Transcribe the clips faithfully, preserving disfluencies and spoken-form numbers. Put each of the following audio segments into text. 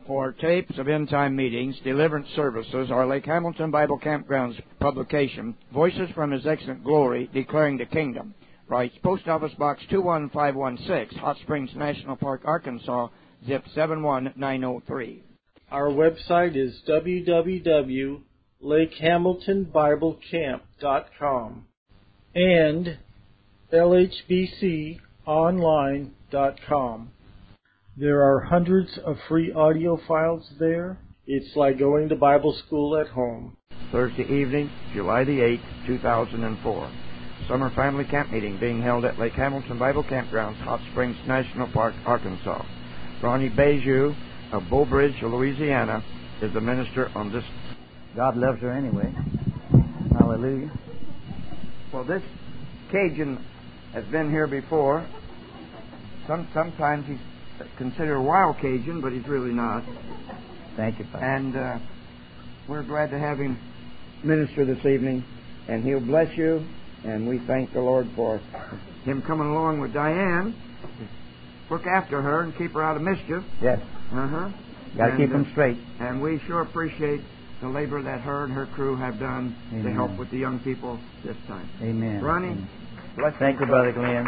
For tapes of end-time meetings, deliverance services, our Lake Hamilton Bible Campgrounds publication, Voices from His Excellent Glory, Declaring the Kingdom, writes Post Office Box two one five one six, Hot Springs National Park, Arkansas, zip seven one nine zero three. Our website is w w w dot lake hamilton bible camp dot com and l h b c online dot com. There are hundreds of free audio files there. It's like going to Bible school at home. Thursday evening, July the eighth, two thousand four. Summer family camp meeting being held at Lake Hamilton Bible Campgrounds, Hot Springs National Park, Arkansas. Ronnie Beju of Bow Bridge, Louisiana, is the minister on this. God loves her anyway. Hallelujah. Well, this Cajun has been here before. Some Sometimes he's considered a wild Cajun, but he's really not. Thank you, Father. And uh, we're glad to have him minister this evening, and he'll bless you. And we thank the Lord for him coming along with Diane to look after her and keep her out of mischief. Yes. Uh-huh. Got to keep them uh, straight. And we sure appreciate the labor that her and her crew have done Amen. to help with the young people this time. Amen. Ronnie, Amen. bless Thank you, Brother Glenn.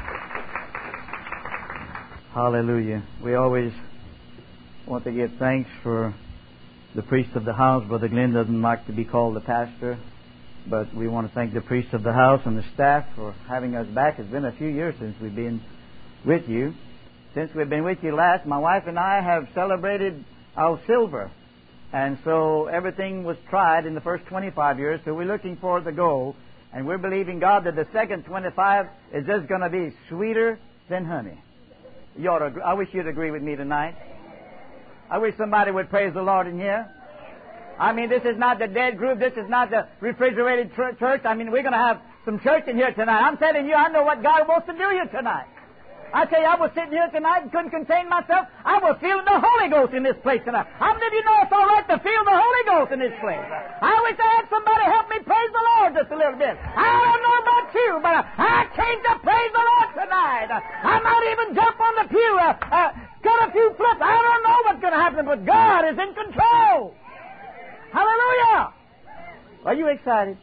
Hallelujah. We always want to give thanks for the priest of the house. Brother Glenn doesn't like to be called the pastor, but we want to thank the priest of the house and the staff for having us back. It's been a few years since we've been with you. Since we've been with you last, my wife and I have celebrated our silver. And so everything was tried in the first twenty-five years, so we're looking for the gold. And we're believing God that the second twenty-five is just going to be sweeter than honey. You ought to, I wish you'd agree with me tonight. I wish somebody would praise the Lord in here. I mean, this is not the dead group. This is not the refrigerated church. I mean, we're going to have some church in here tonight. I'm telling you, I know what God wants to do here tonight. I tell you, I was sitting here tonight and couldn't contain myself. I was feeling the Holy Ghost in this place tonight. How many of you know it's all right to feel the Holy Ghost in this place? I wish I had somebody help me praise the Lord just a little bit. I don't know about you, but I came to praise the Lord tonight. I might even jump on the pew, uh, uh, cut a few flips. I don't know what's going to happen, but God is in control. Hallelujah! Are you excited?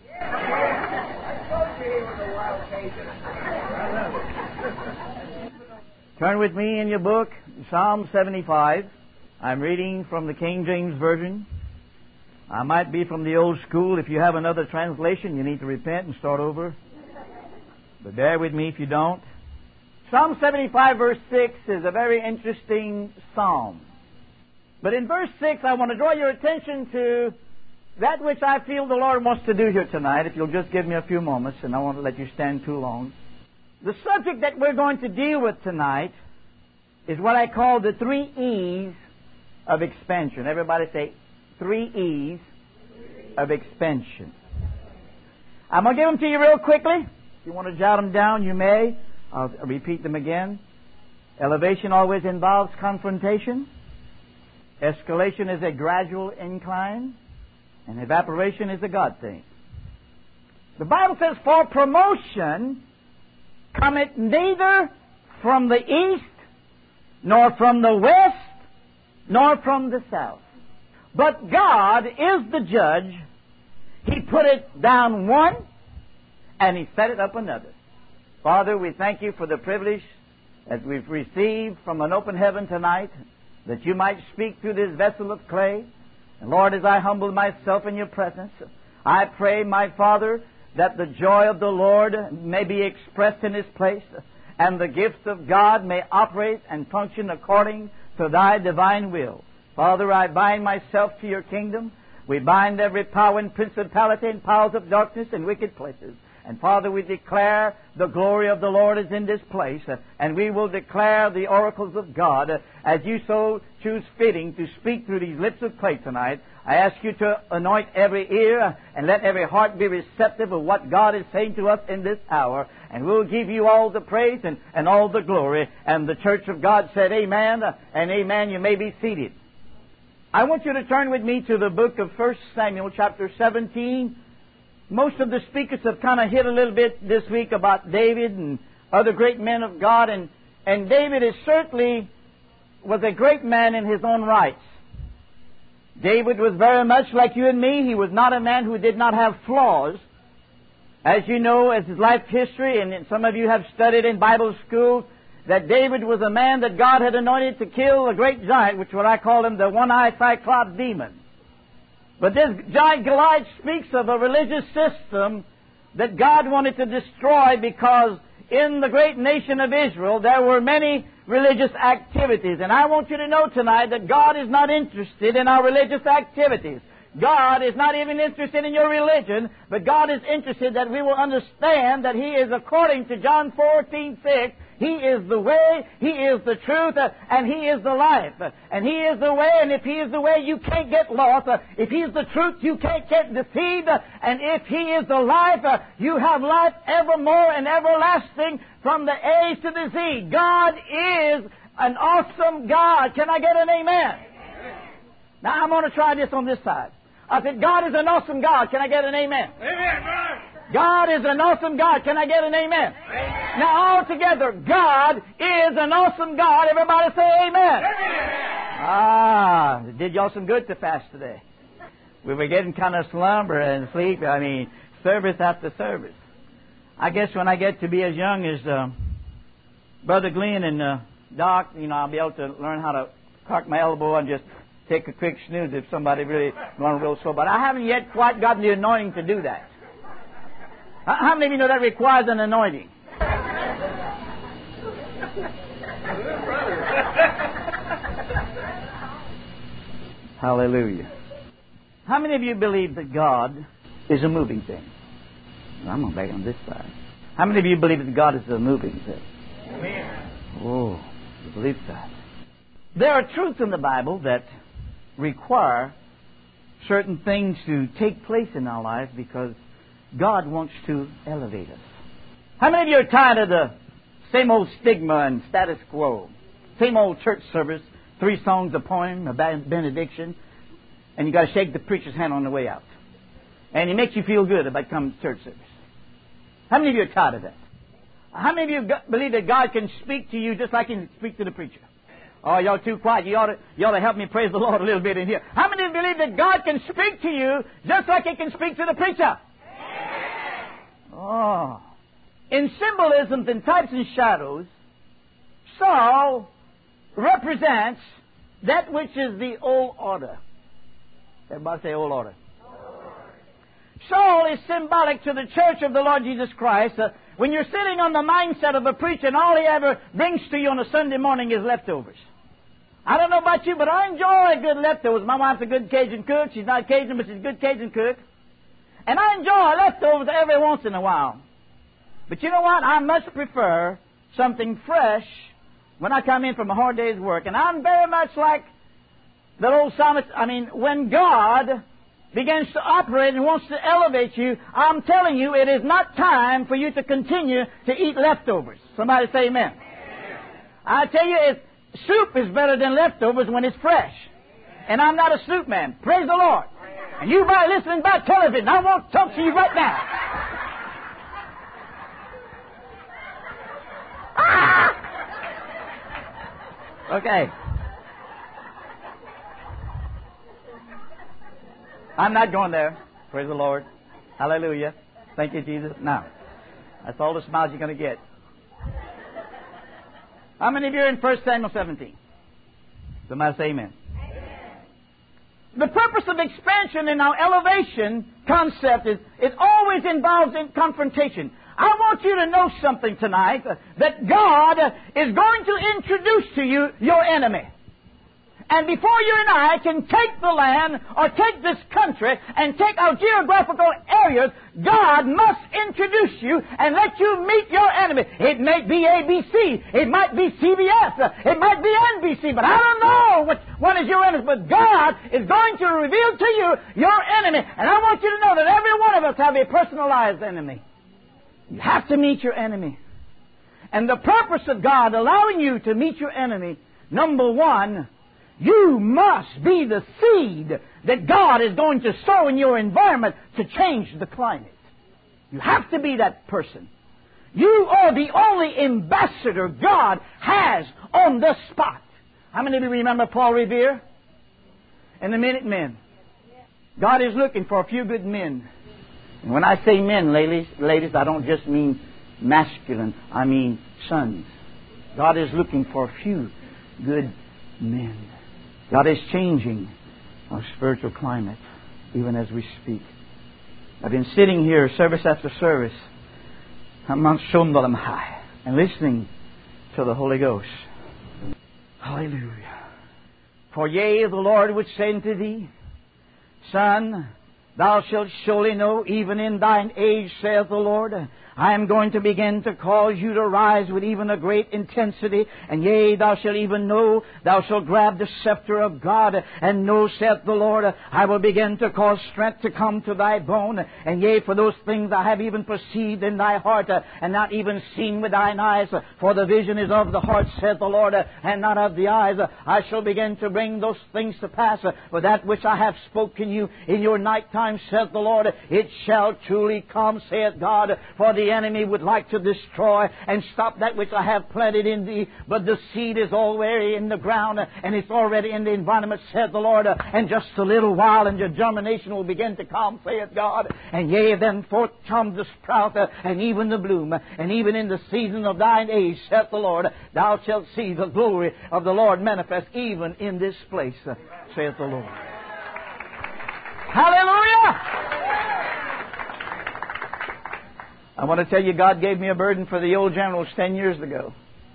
Turn with me in your book, Psalm seventy-five. I'm reading from the King James Version. I might be from the old school. If you have another translation, you need to repent and start over. But bear with me if you don't. Psalm seventy-five, verse six is a very interesting psalm. But in verse six, I want to draw your attention to that which I feel the Lord wants to do here tonight, if you'll just give me a few moments, and I won't let you stand too long. The subject that we're going to deal with tonight is what I call the three E's of expansion. Everybody say, three E's of expansion. I'm going to give them to you real quickly. If you want to jot them down, you may. I'll repeat them again. Elevation always involves confrontation. Escalation is a gradual incline. And evaporation is a God thing. The Bible says, for promotion cometh neither from the east, nor from the west, nor from the south. But God is the judge. He put it down one, and He set it up another. Father, we thank You for the privilege that we've received from an open heaven tonight, that You might speak through this vessel of clay. And Lord, as I humble myself in Your presence, I pray, my Father, that the joy of the Lord may be expressed in this place, and the gifts of God may operate and function according to Thy divine will. Father, I bind myself to Your kingdom. We bind every power and principality and powers of darkness and wicked places. And Father, we declare the glory of the Lord is in this place, uh, and we will declare the oracles of God uh, as You so choose fitting to speak through these lips of clay tonight. I ask You to anoint every ear uh, and let every heart be receptive of what God is saying to us in this hour. And we'll give You all the praise and, and all the glory. And the church of God said amen, uh, and amen. You may be seated. I want you to turn with me to the book of First Samuel chapter seventeen. Most of the speakers have kind of hit a little bit this week about David and other great men of God. And, and David is certainly was a great man in his own rights. David was very much like you and me. He was not a man who did not have flaws. As you know, as his life history, and some of you have studied in Bible school, that David was a man that God had anointed to kill a great giant, which what I call him the one-eyed Cyclops demon. But this giant Goliath speaks of a religious system that God wanted to destroy, because in the great nation of Israel there were many religious activities. And I want you to know tonight that God is not interested in our religious activities. God is not even interested in your religion, but God is interested that we will understand that He is, according to John fourteen six, He is the way, He is the truth, uh, and He is the life. Uh, and He is the way, and if He is the way, you can't get lost. Uh, if He is the truth, you can't get deceived. Uh, and if He is the life, uh, you have life evermore and everlasting from the A to the Z. God is an awesome God. Can I get an amen? Now, I'm going to try this on this side. I said, God is an awesome God. Can I get an amen? Amen, brother. God is an awesome God. Can I get an amen? Amen. Now, all together, God is an awesome God. Everybody say amen. Amen. Ah, it did y'all some good to fast today. We were getting kind of slumber and sleep. I mean, service after service. I guess when I get to be as young as uh, Brother Glenn and uh, Doc, you know, I'll be able to learn how to cock my elbow and just take a quick snooze if somebody really runs real slow. But I haven't yet quite gotten the anointing to do that. How many of you know that requires an anointing? Hallelujah. How many of you believe that God is a moving thing? Well, I'm going back on this side. How many of you believe that God is a moving thing? Amen. Oh, you believe that. There are truths in the Bible that require certain things to take place in our lives because God wants to elevate us. How many of you are tired of the same old stigma and status quo? Same old church service, three songs, a poem, a benediction, and you got to shake the preacher's hand on the way out. And it makes you feel good about coming to church service. How many of you are tired of that? How many of you believe that God can speak to you just like He can speak to the preacher? Oh, y'all too quiet. You ought to, you ought to help me praise the Lord a little bit in here. How many of you believe that God can speak to you just like He can speak to the preacher? Oh. In symbolisms and types and shadows, Saul represents that which is the old order. Everybody say old order. Saul is symbolic to the church of the Lord Jesus Christ. Uh, when you're sitting on the mindset of a preacher and all he ever brings to you on a Sunday morning is leftovers. I don't know about you, but I enjoy good leftovers. My wife's a good Cajun cook. She's not Cajun, but she's a good Cajun cook. And I enjoy leftovers every once in a while. But you know what? I much prefer something fresh when I come in from a hard day's work. And I'm very much like that old psalmist. I mean, when God begins to operate and wants to elevate you, I'm telling you, it is not time for you to continue to eat leftovers. Somebody say amen. Amen. I tell you, it's, soup is better than leftovers when it's fresh. And I'm not a soup man. Praise the Lord. And you by listening by television, I want to talk to you right now. Ah! Okay. I'm not going there. Praise the Lord. Hallelujah. Thank you, Jesus. Now, that's all the smiles you're going to get. How many of you are in First Samuel seventeen? Somebody say amen. The purpose of expansion in our elevation concept is it always involves in confrontation. I want you to know something tonight, uh, that God uh, is going to introduce to you your enemy. And before you and I can take the land or take this country and take our geographical areas, God must introduce you and let you meet your enemy. It may be A B C. It might be C B S. It might be N B C. But I don't know which one is your enemy. But God is going to reveal to you your enemy. And I want you to know that every one of us have a personalized enemy. You have to meet your enemy. And the purpose of God allowing you to meet your enemy, number one, you must be the seed that God is going to sow in your environment to change the climate. You have to be that person. You are the only ambassador God has on the spot. How many of you remember Paul Revere? and the Minutemen. God is looking for a few good men. And when I say men, ladies, ladies, I don't just mean masculine. I mean sons. God is looking for a few good men. God is changing our spiritual climate, even as we speak. I've been sitting here service after service on Mount Shondalam High and listening to the Holy Ghost. Hallelujah. For yea, the Lord would say unto thee, Son, thou shalt surely know, even in thine age, saith the Lord, I am going to begin to cause you to rise with even a great intensity. And yea, thou shalt even know, thou shalt grab the scepter of God, and know, saith the Lord, I will begin to cause strength to come to thy bone. And yea, for those things I have even perceived in thy heart, and not even seen with thine eyes. For the vision is of the heart, saith the Lord, and not of the eyes. I shall begin to bring those things to pass. For that which I have spoken you in your night time, saith the Lord, it shall truly come, saith God. For the enemy would like to destroy and stop that which I have planted in thee, but the seed is already in the ground, and it's already in the environment, saith the Lord, and just a little while and your germination will begin to come, saith God. And yea, then forth comes the sprout, and even the bloom, and even in the season of thine age, saith the Lord, thou shalt see the glory of the Lord manifest even in this place, saith the Lord. Hallelujah! I want to tell you, God gave me a burden for the old generals ten years ago.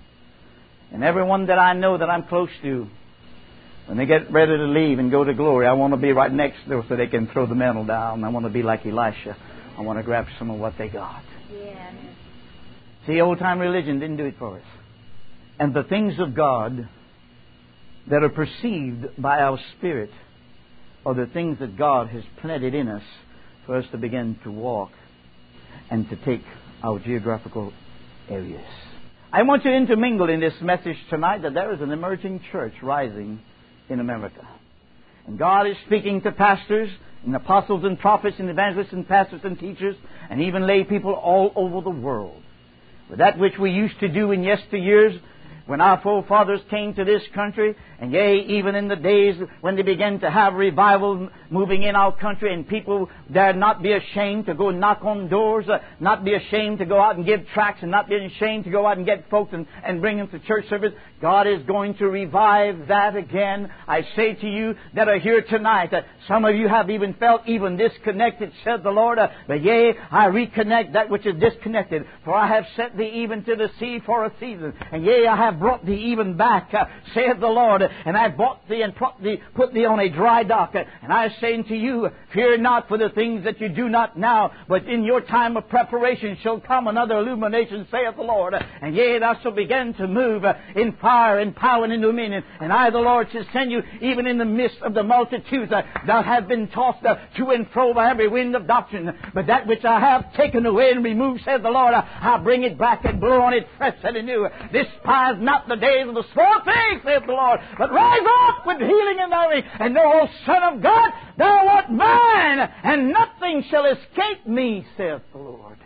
And everyone that I know that I'm close to, when they get ready to leave and go to glory, I want to be right next to them so they can throw the mantle down. I want to be like Elisha. I want to grab some of what they got. Yeah. See, old-time religion didn't do it for us. And the things of God that are perceived by our spirit are the things that God has planted in us for us to begin to walk and to take our geographical areas. I want you to intermingle in this message tonight that there is an emerging church rising in America. And God is speaking to pastors and apostles and prophets and evangelists and pastors and teachers and even lay people all over the world. But that which we used to do in yesteryears, when our forefathers came to this country, and yea, even in the days when they began to have revival moving in our country, and people dared not be ashamed to go knock on doors, uh, not be ashamed to go out and give tracts, and not be ashamed to go out and get folks and, and bring them to church service. God is going to revive that again. I say to you that are here tonight, that some of you have even felt even disconnected, said the Lord. Uh, but yea, I reconnect that which is disconnected. For I have sent thee even to the sea for a season. And yea, I have brought thee even back, uh, saith the Lord. And I have brought thee and put thee, put thee on a dry dock. Uh, and I say unto you, fear not for the things that you do not now, but in your time of preparation shall come another illumination, saith the Lord. And yea, thou shalt begin to move uh, in fire and power and in dominion. And I, the Lord, shall send you even in the midst of the multitudes uh, that have been tossed uh, to and fro by every wind of doctrine. But that which I have taken away and removed, saith the Lord, I bring it back and blow on it fresh and anew. Despise not the days of the small things, saith the Lord, but rise up with healing in thy wings. And know, O Son of God, thou art mine, and nothing shall escape me, saith the Lord.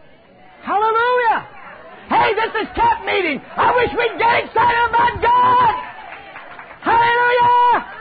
Hallelujah! Hey, this is camp meeting. I wish we'd get excited about God. Hallelujah!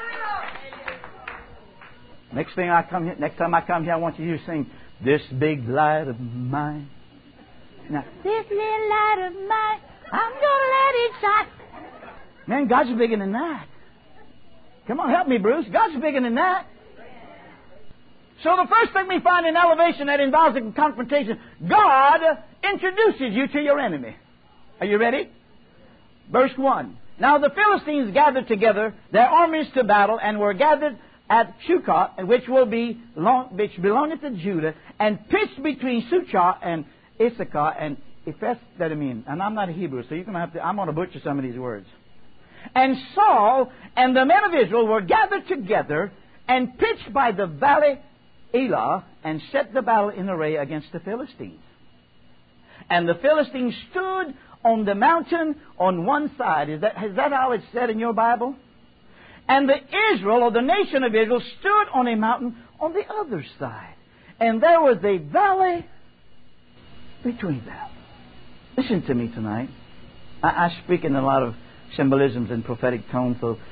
Next thing I come here, next time I come here, I want you to sing, "This big light of mine." Now, this little light of mine, I'm gonna let it shine. Man, God's bigger than that. Come on, help me, Bruce. God's bigger than that. So the first thing we find in elevation that involves a confrontation, God introduces you to your enemy. Are you ready? Verse one. Now the Philistines gathered together their armies to battle, and were gathered at Succoth, which will be long, which belongeth to Judah, and pitched between Succoth and Issachar and Ephes-Dammim. And I'm not a Hebrew, so you're going to have to. I'm going to butcher some of these words. And Saul and the men of Israel were gathered together and pitched by the valley Elah, and set the battle in array against the Philistines. And the Philistines stood on the mountain on one side. Is that, is that how it's said in your Bible? And the Israel, or the nation of Israel, stood on a mountain on the other side. And there was a valley between them. Listen to me tonight. I, I speak in a lot of symbolisms and prophetic tones, so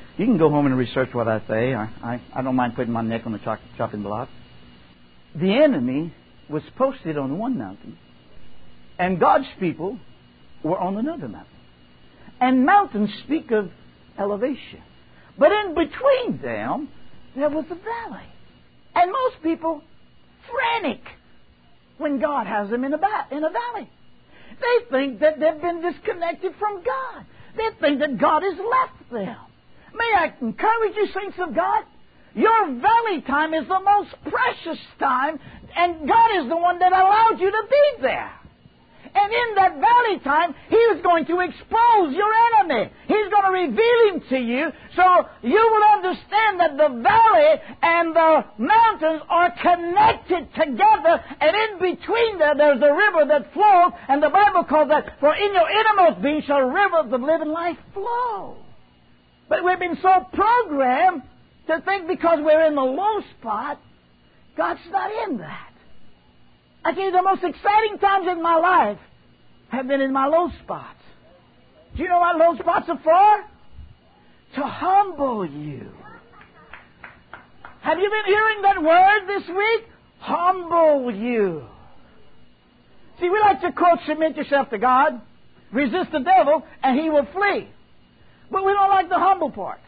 You can go home and research what I say. I, I, I don't mind putting my neck on the chop, chopping block. The enemy was posted on one mountain, and God's people were on another mountain. And mountains speak of elevation. But in between them, there was a valley. And most people frantic when God has them in a, ba- in a valley. They think that they've been disconnected from God. They think that God has left them. May I encourage you, saints of God? Your valley time is the most precious time, and God is the one that allowed you to be there. And in that valley time, He is going to expose your enemy. He's going to reveal Him to you, so you will understand that the valley and the mountains are connected together, and in between there, there's a river that flows, and the Bible calls that, for in your innermost being shall rivers of living life flow. But we've been so programmed to think because we're in the low spot, God's not in that. I tell you, the most exciting times in my life have been in my low spots. Do you know what low spots are for? To humble you. Have you been hearing that word this week? Humble you. See, we like to quote, submit yourself to God, resist the devil, and he will flee. But we don't like the humble part.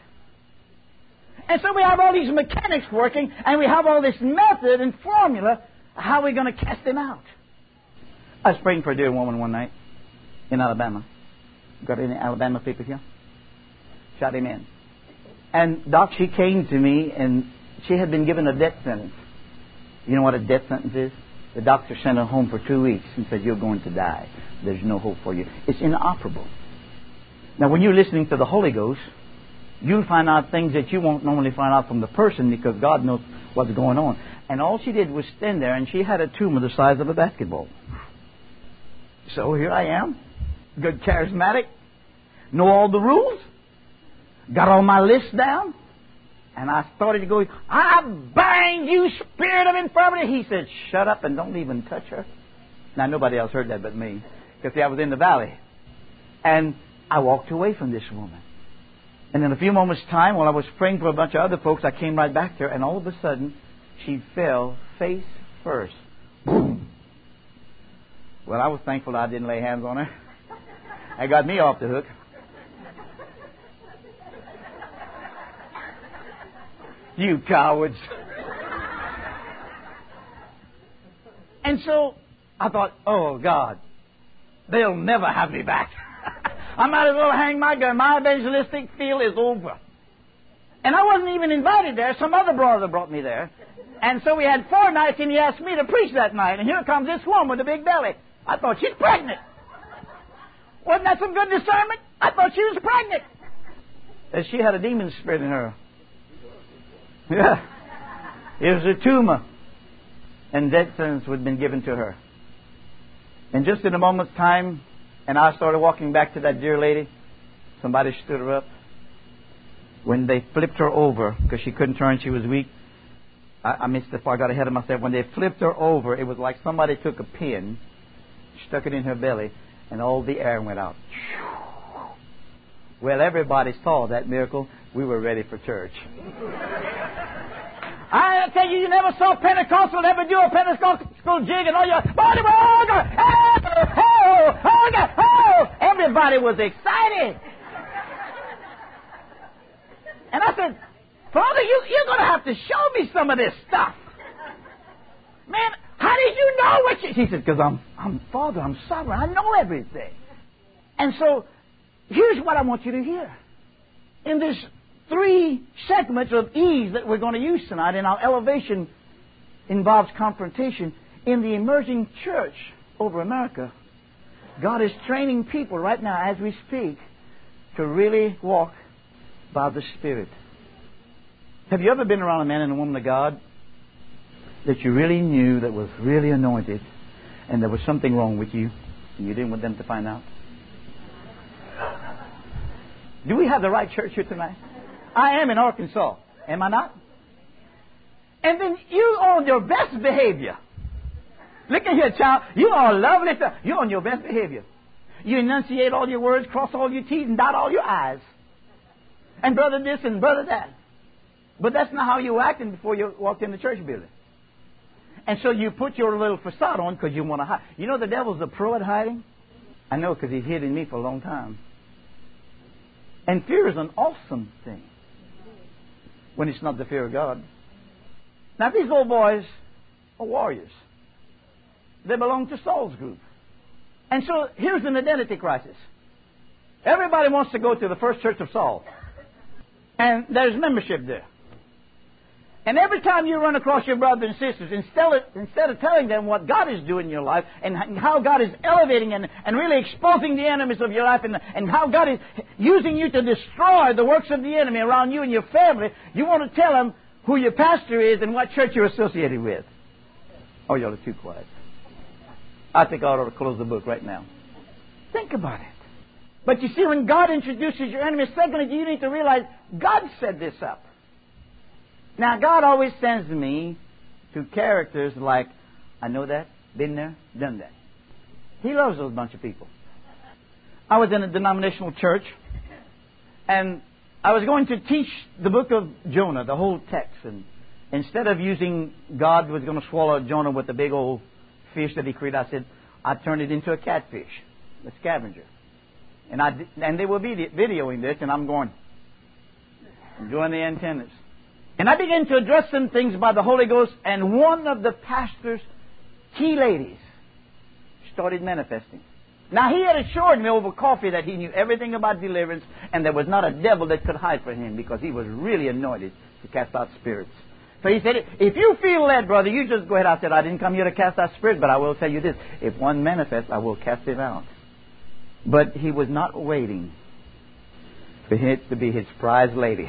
And so we have all these mechanics working, and we have all this method and formula. How are we going to cast him out? I was praying for a dear woman one night in Alabama. Got any Alabama people here? Shot him in. And Doc, she came to me, and she had been given a death sentence. You know what a death sentence is? The doctor sent her home for two weeks and said, you're going to die. There's no hope for you. It's inoperable. Now, when you're listening to the Holy Ghost, you'll find out things that you won't normally find out from the person, because God knows what's going on. And all she did was stand there, and she had a tumor the size of a basketball. So here I am, good charismatic, know all the rules, got all my list down, and I started to go, I bind you, spirit of infirmity. He said, shut up and don't even touch her. Now, nobody else heard that but me, because I was in the valley. And I walked away from this woman. And in a few moments' time, while I was praying for a bunch of other folks, I came right back to her, and all of a sudden, she fell face first. Boom. Well, I was thankful I didn't lay hands on her. That got me off the hook. You cowards. And so I thought, oh, God, they'll never have me back. I might as well hang my gun. My evangelistic field is over. And I wasn't even invited there. Some other brother brought me there. And so we had four nights, and he asked me to preach that night. And here comes this woman with a big belly. I thought she's pregnant. Wasn't that some good discernment? I thought she was pregnant. And she had a demon spirit in her. Yeah. It was a tumor. And death sentence had been given to her. And just in a moment's time, and I started walking back to that dear lady, somebody stood her up. When they flipped her over, because she couldn't turn, she was weak. I, I missed the part, I got ahead of myself. When they flipped her over, it was like somebody took a pin, stuck it in her belly, and all the air went out. Well, everybody saw that miracle. We were ready for church. I tell you, you never saw Pentecostal ever do a Pentecostal jig and all your body was, oh, God, oh, oh, oh, God, oh. Everybody was excited. And I said, Father, you, you're going to have to show me some of this stuff. Man, how did you know what you... He said, because I'm, I'm Father, I'm sovereign, I know everything. And so, here's what I want you to hear. In this three segments of ease that we're going to use tonight, and our elevation involves confrontation, in the emerging church over America, God is training people right now as we speak to really walk by the Spirit. Have you ever been around a man and a woman of God that you really knew that was really anointed, and there was something wrong with you, and you didn't want them to find out? Do we have the right church here tonight? I am in Arkansas. Am I not? And then you on your best behavior. Look at here, child. You are lovely. You're on your best behavior. You enunciate all your words, cross all your T's, and dot all your I's. and brother this and brother that. But that's not how you were acting before you walked in the church building. And so you put your little facade on because you want to hide. You know the devil's a pro at hiding? I know because he's hidden me for a long time. And fear is an awesome thing when it's not the fear of God. Now these old boys are warriors. They belong to Saul's group. And so here's an identity crisis. Everybody wants to go to the first church of Saul. And there's membership there. And every time you run across your brothers and sisters, instead of, instead of telling them what God is doing in your life and how God is elevating and, and really exposing the enemies of your life and, and how God is using you to destroy the works of the enemy around you and your family, you want to tell them who your pastor is and what church you're associated with. Oh, y'all are too quiet. I think I ought to close the book right now. Think about it. But you see, when God introduces your enemy, secondly, you need to realize God set this up. Now, God always sends me to characters like, I know that, been there, done that. He loves those bunch of people. I was in a denominational church, and I was going to teach the book of Jonah, the whole text. And instead of using God was going to swallow Jonah with a big old fish that he created, I said, I turned it into a catfish, a scavenger. And I and they were videoing this, and I'm going, enjoying the antennas. And I began to address some things by the Holy Ghost, and one of the pastor's key ladies started manifesting. Now, he had assured me over coffee that he knew everything about deliverance, and there was not a devil that could hide from him because he was really anointed to cast out spirits. So he said, if you feel led, brother, you just go ahead. I said, I didn't come here to cast out spirits, but I will tell you this. If one manifests, I will cast him out. But he was not waiting for it to be his prize lady.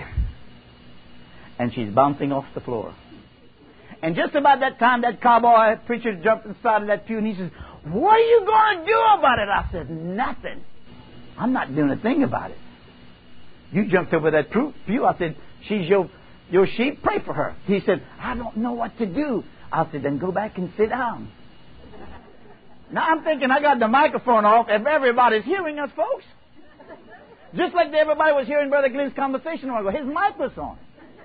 And she's bouncing off the floor. And just about that time, that cowboy preacher jumped inside of that pew and he says, what are you going to do about it? I said, nothing. I'm not doing a thing about it. You jumped over that pew. I said, she's your, your sheep. Pray for her. He said, I don't know what to do. I said, then go back and sit down. Now I'm thinking I got the microphone off if everybody's hearing us, folks. Just like everybody was hearing Brother Glenn's conversation a while ago. His mic was on.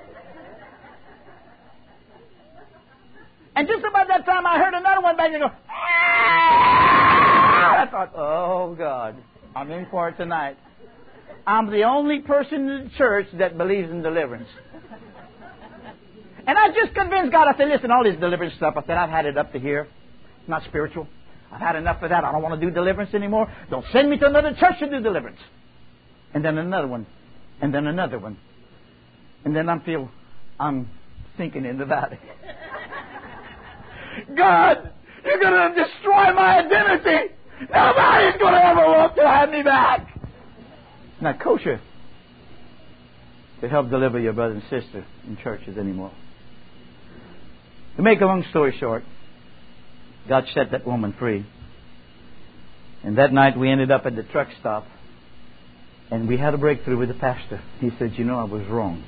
And just about that time, I heard another one back there go, ah! I thought, oh, God, I'm in for it tonight. I'm the only person in the church that believes in deliverance. And I just convinced God. I said, listen, all this deliverance stuff, I said, I've had it up to here. It's not spiritual. I've had enough of that. I don't want to do deliverance anymore. Don't send me to another church to do deliverance. And then another one. And then another one. And then I feel I'm sinking in the valley. God, you're going to destroy my identity. Nobody's going to ever want to have me back. It's not kosher to help deliver your brother and sister in churches anymore. To make a long story short, God set that woman free. And that night we ended up at the truck stop. And we had a breakthrough with the pastor. He said, you know, I was wrong.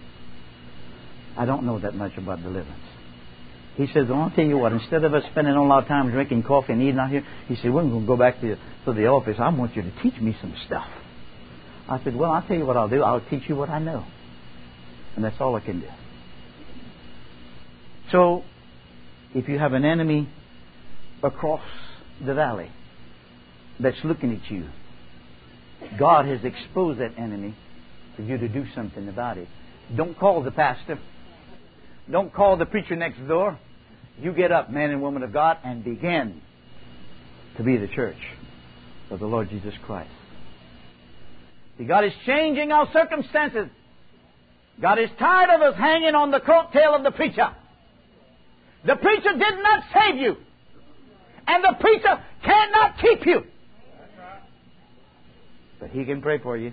I don't know that much about deliverance. He says, well, I'll tell you what, instead of us spending all our time drinking coffee and eating out here, he said, we're going to go back to, to the office. I want you to teach me some stuff. I said, well, I'll tell you what I'll do. I'll teach you what I know. And that's all I can do. So, if you have an enemy across the valley that's looking at you, God has exposed that enemy for you to do something about it. Don't call the pastor. Don't call the preacher next door. You get up, man and woman of God, and begin to be the church of the Lord Jesus Christ. See, God is changing our circumstances. God is tired of us hanging on the coattail of the preacher. The preacher did not save you. And the preacher cannot keep you. But he can pray for you.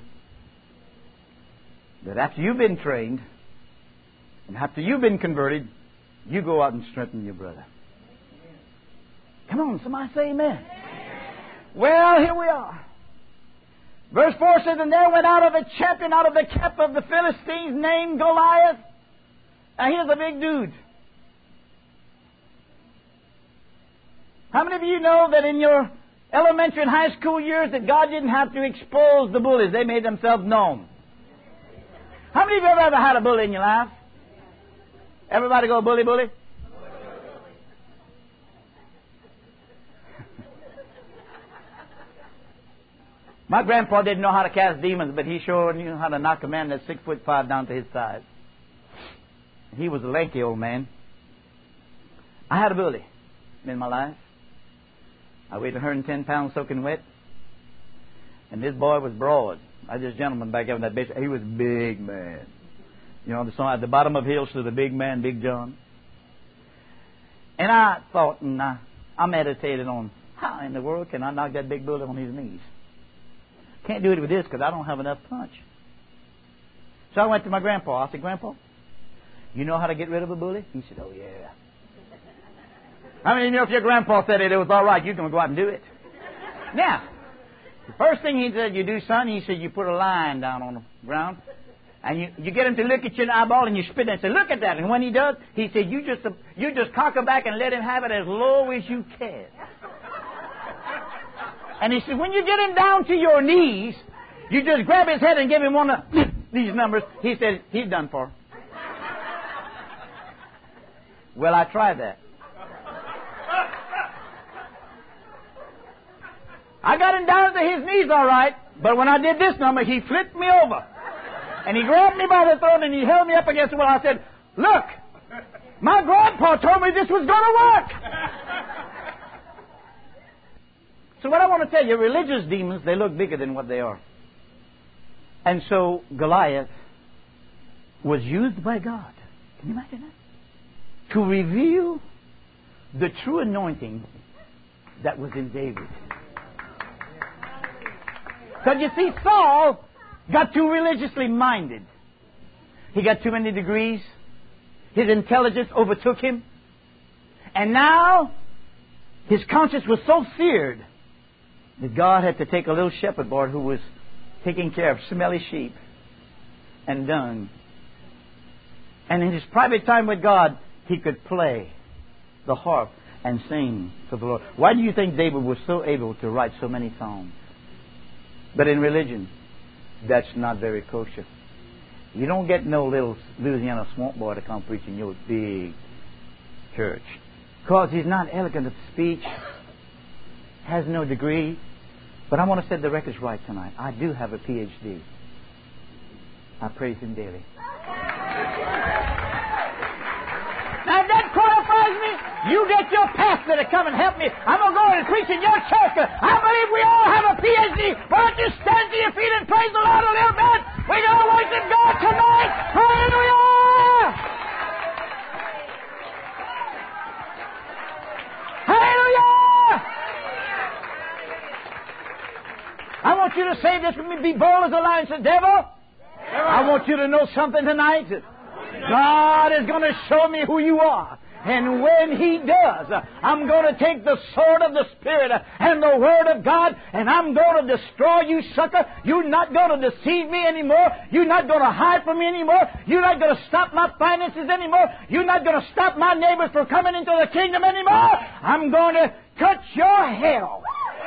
But after you've been trained, and after you've been converted, you go out and strengthen your brother. Come on, somebody say amen. Well, here we are. Verse four says, and there went out of a champion out of the camp of the Philistines named Goliath. Now here's a big dude. How many of you know that in your elementary and high school years that God didn't have to expose the bullies? They made themselves known. How many of you have ever had a bully in your life? Everybody go bully, bully? My grandpa didn't know how to cast demons, but he sure knew how to knock a man that's six foot five down to his size. He was a lanky old man. I had a bully in my life. I weighed one hundred ten pounds soaking wet. And this boy was broad. I this gentleman back there in that basement. He was a big man. You know, the song at the bottom of hills to the big man, Big John. And I thought, and I, I meditated on how in the world can I knock that big bully on his knees? Can't do it with this because I don't have enough punch. So I went to my grandpa. I said, Grandpa, you know how to get rid of a bully? He said, oh, yeah. I mean, you know, if your grandpa said it, it was all right, you're going to go out and do it. Now, the first thing he said you do, son, he said you put a line down on the ground, and you, you get him to look at your eyeball, and you spit it and say, look at that. And when he does, he said, you just, you just cock it back and let him have it as low as you can. And he said, when you get him down to your knees, you just grab his head and give him one of these numbers. He said, he's done for. Well, I tried that. I got him down to his knees all right, but when I did this number, he flipped me over. And he grabbed me by the throat and he held me up against the wall. I said, look, my grandpa told me this was going to work. So what I want to tell you, religious demons, they look bigger than what they are. And so Goliath was used by God. Can you imagine that? To reveal the true anointing that was in David. Because you see, Saul got too religiously minded. He got too many degrees. His intelligence overtook him. And now his conscience was so seared that God had to take a little shepherd boy who was taking care of smelly sheep and dung. And in his private time with God, he could play the harp and sing to the Lord. Why do you think David was so able to write so many songs? But in religion, that's not very kosher. You don't get no little Louisiana swamp boy to come preach in your big church. Because he's not elegant of speech, has no degree. But I want to set the records right tonight. I do have a P H D. I praise Him daily. Now, if that qualifies me, you get your pastor to come and help me. I'm going to go and preach in your church. I believe we all have a P H D. Why don't you stand to your feet and praise the Lord a little bit? We're going to worship God tonight. Hallelujah! Hallelujah! I want you to say this with me. Be bold as a lion. Say, devil, I want you to know something tonight. God is going to show me who you are. And when He does, I'm going to take the sword of the Spirit and the Word of God, and I'm going to destroy you, sucker. You're not going to deceive me anymore. You're not going to hide from me anymore. You're not going to stop my finances anymore. You're not going to stop my neighbors from coming into the kingdom anymore. I'm going to cut your head off.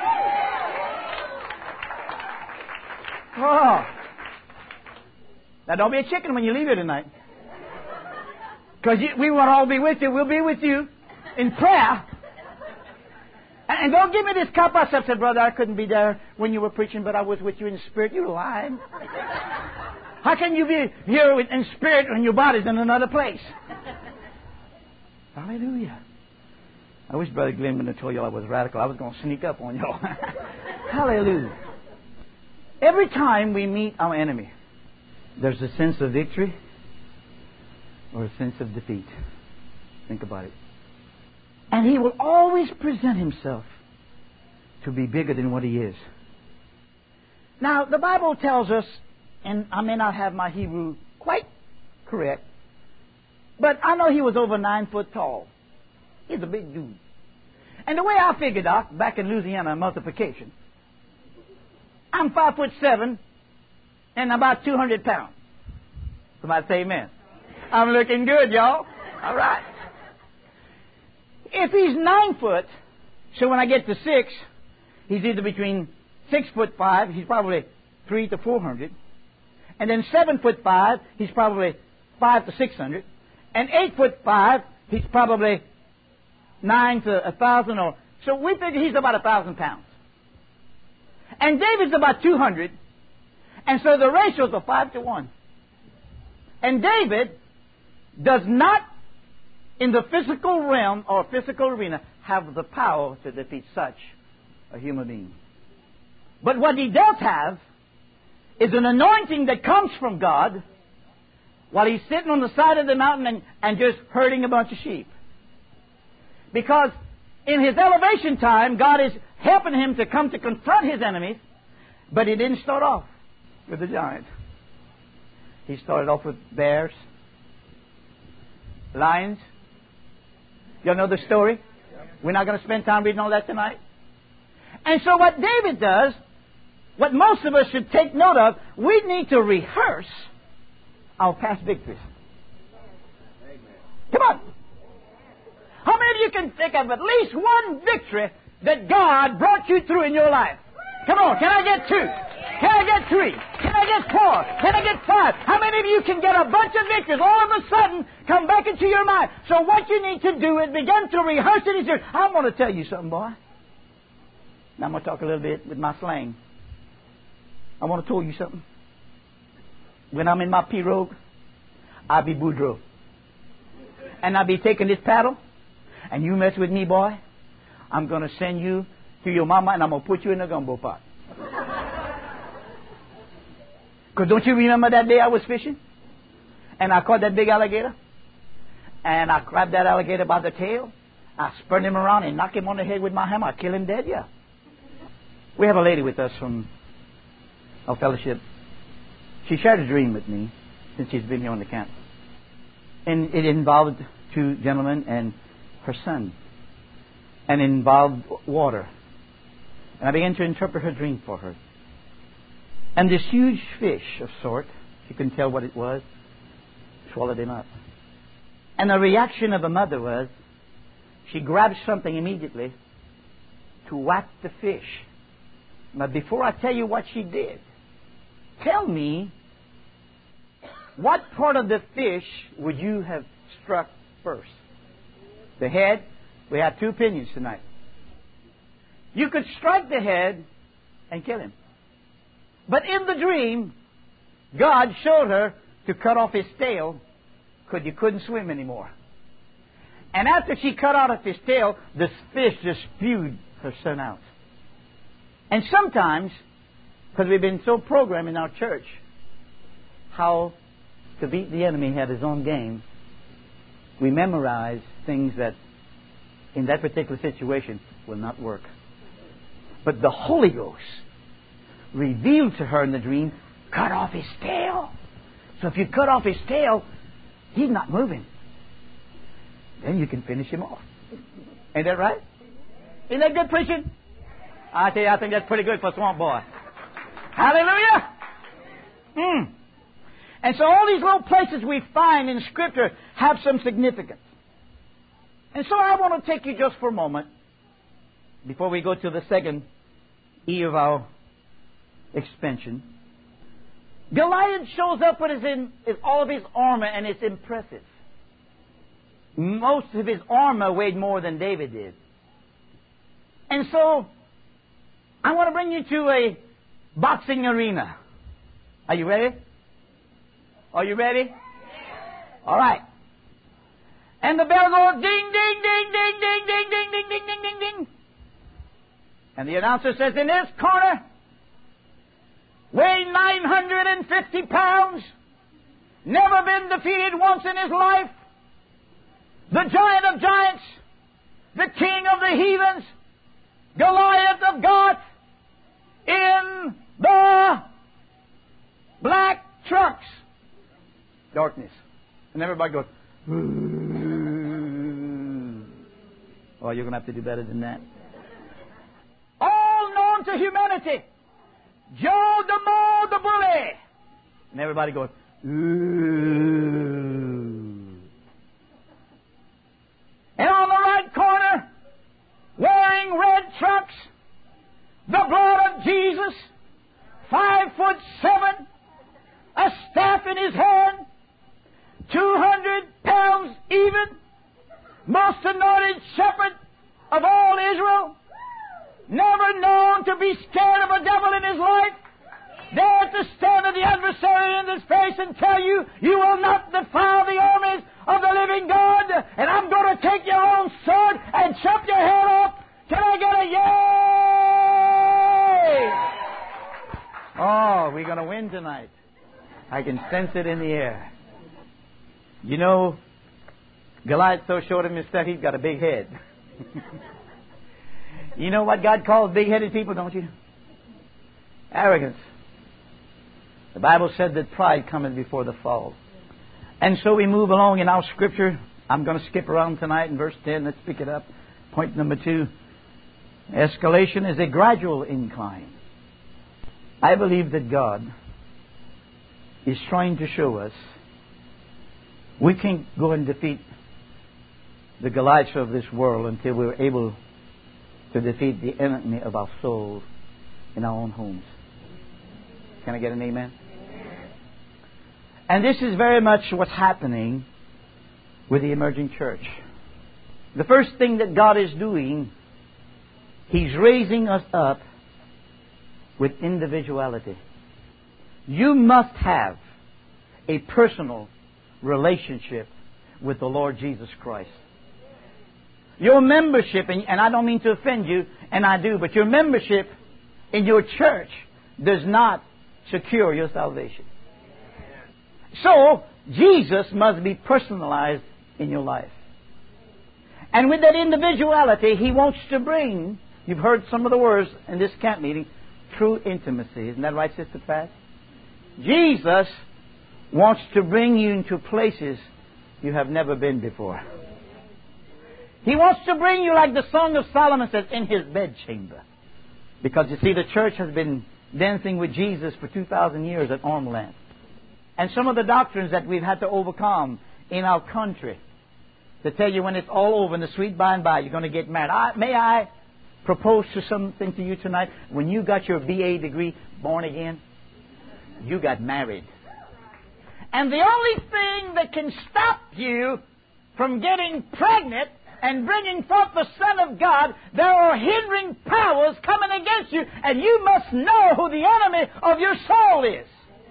Oh. Now, don't be a chicken when you leave here tonight. Because we won't all be with you. We'll be with you in prayer. And, and don't give me this cop I said, brother, I couldn't be there when you were preaching, but I was with you in spirit. You're lying. How can you be here in spirit when your body's in another place? Hallelujah. I wish Brother Glenn would have told you I was radical. I was going to sneak up on y'all. Hallelujah. Every time we meet our enemy, there's a sense of victory or a sense of defeat. Think about it. And he will always present himself to be bigger than what he is. Now, the Bible tells us, and I may not have my Hebrew quite correct, but I know he was over nine foot tall. He's a big dude. And the way I figured out, back in Louisiana multiplication, I'm five foot seven and about two hundred pounds. Somebody say amen. I'm looking good, y'all. All right. If he's nine foot, so when I get to six, he's either between six foot five, he's probably three to four hundred, And then seven foot five, he's probably five to six hundred. And eight foot five, he's probably nine to a thousand. Or so we figure he's about a thousand pounds. And David's about two hundred. And so the ratios are five to one. And David does not, in the physical realm or physical arena, have the power to defeat such a human being. But what he does have is an anointing that comes from God while he's sitting on the side of the mountain and, and just herding a bunch of sheep. Because in his elevation time, God is helping him to come to confront his enemies, but he didn't start off with the giant. He started off with bears, lions. Y'all know the story? We're not going to spend time reading all that tonight. And so what David does, what most of us should take note of, we need to rehearse our past victories. Come on. How many of you can think of at least one victory that God brought you through in your life? Come on, can I get two? Can I get three? Can I get four? Can I get five? How many of you can get a bunch of victories all of a sudden come back into your mind? So what you need to do is begin to rehearse it. Here. I'm going to tell you something, boy. Now I'm going to talk a little bit with my slang. I want to tell you something. When I'm in my pirogue, I'll be Boudreaux. And I'll be taking this paddle, and you mess with me, boy, I'm going to send you to your mama, and I'm going to put you in a gumbo pot. Because don't you remember that day I was fishing? And I caught that big alligator? And I grabbed that alligator by the tail. I spun him around and knocked him on the head with my hammer. I kill him dead, yeah. We have a lady with us from our fellowship. She shared a dream with me since she's been here on the camp. And it involved two gentlemen and her son. And it involved water. And I began to interpret her dream for her. And this huge fish of sort, she couldn't tell what it was, swallowed him up. And the reaction of a mother was, she grabbed something immediately to whack the fish. But before I tell you what she did, tell me, what part of the fish would you have struck first? The head? We have two opinions tonight. You could strike the head and kill him. But in the dream, God showed her to cut off his tail because you couldn't swim anymore. And after she cut off his tail, the fish just spewed her son out. And sometimes, because we've been so programmed in our church, how to beat the enemy had his own game, we memorize things that in that particular situation will not work. But the Holy Ghost revealed to her in the dream, cut off his tail. So if you cut off his tail, he's not moving. Then you can finish him off. Ain't that right? Isn't that good preaching? I tell you, I think that's pretty good for Swamp Boy. Hallelujah! Mm. And so all these little places we find in Scripture have some significance. And so I want to take you just for a moment, before we go to the second E of our expansion. Goliath shows up with his in, is all of his armor, and it's impressive. Most of his armor weighed more than David did. And so, I want to bring you to a boxing arena. Are you ready? Are you ready? Yes. All right. And the bell goes ding, ding, ding, ding, ding, ding, ding, ding, ding, ding, ding, ding. And the announcer says, in this corner, weighing nine hundred fifty pounds, never been defeated once in his life, the giant of giants, the king of the heathens, Goliath of Gath, in the black trucks. Darkness. And everybody goes, ooh. Oh, you're going to have to do better than that. All known to humanity, Joe DeMo the Bully. And everybody goes, ooh. And on the right corner, wearing red trucks, the blood of Jesus, five foot seven, a most anointed shepherd of all Israel, never known to be scared of a devil in his life, dare to stand at the adversary in his face and tell you, you will not defile the armies of the living God, and I'm going to take your own sword and chop your head off. Can I get a yay? Oh, we're going to win tonight. I can sense it in the air. You know, Goliath's so short of himself, he's got a big head. You know what God calls big-headed people, don't you? Arrogance. The Bible said that pride cometh before the fall. And so we move along in our Scripture. I'm going to skip around tonight in verse ten. Let's pick it up. Point number two. Escalation is a gradual incline. I believe that God is trying to show us we can't go and defeat the Goliaths of this world until we're able to defeat the enemy of our souls in our own homes. Can I get an amen? And this is very much what's happening with the emerging church. The first thing that God is doing, He's raising us up with individuality. You must have a personal relationship with the Lord Jesus Christ. Your membership, and, and I don't mean to offend you, and I do, but your membership in your church does not secure your salvation. So, Jesus must be personalized in your life. And with that individuality, He wants to bring, you've heard some of the words in this camp meeting, true intimacy. Isn't that right, Sister Pat? Jesus wants to bring you into places you have never been before. He wants to bring you, like the Song of Solomon says, in His bedchamber. Because you see, the church has been dancing with Jesus for two thousand years at arm's length. And some of the doctrines that we've had to overcome in our country, to tell you when it's all over in the sweet by and by, you're going to get married. I, may I propose to something to you tonight? When you got your B A degree, born again, you got married. And the only thing that can stop you from getting pregnant and bringing forth the Son of God, there are hindering powers coming against you, and you must know who the enemy of your soul is.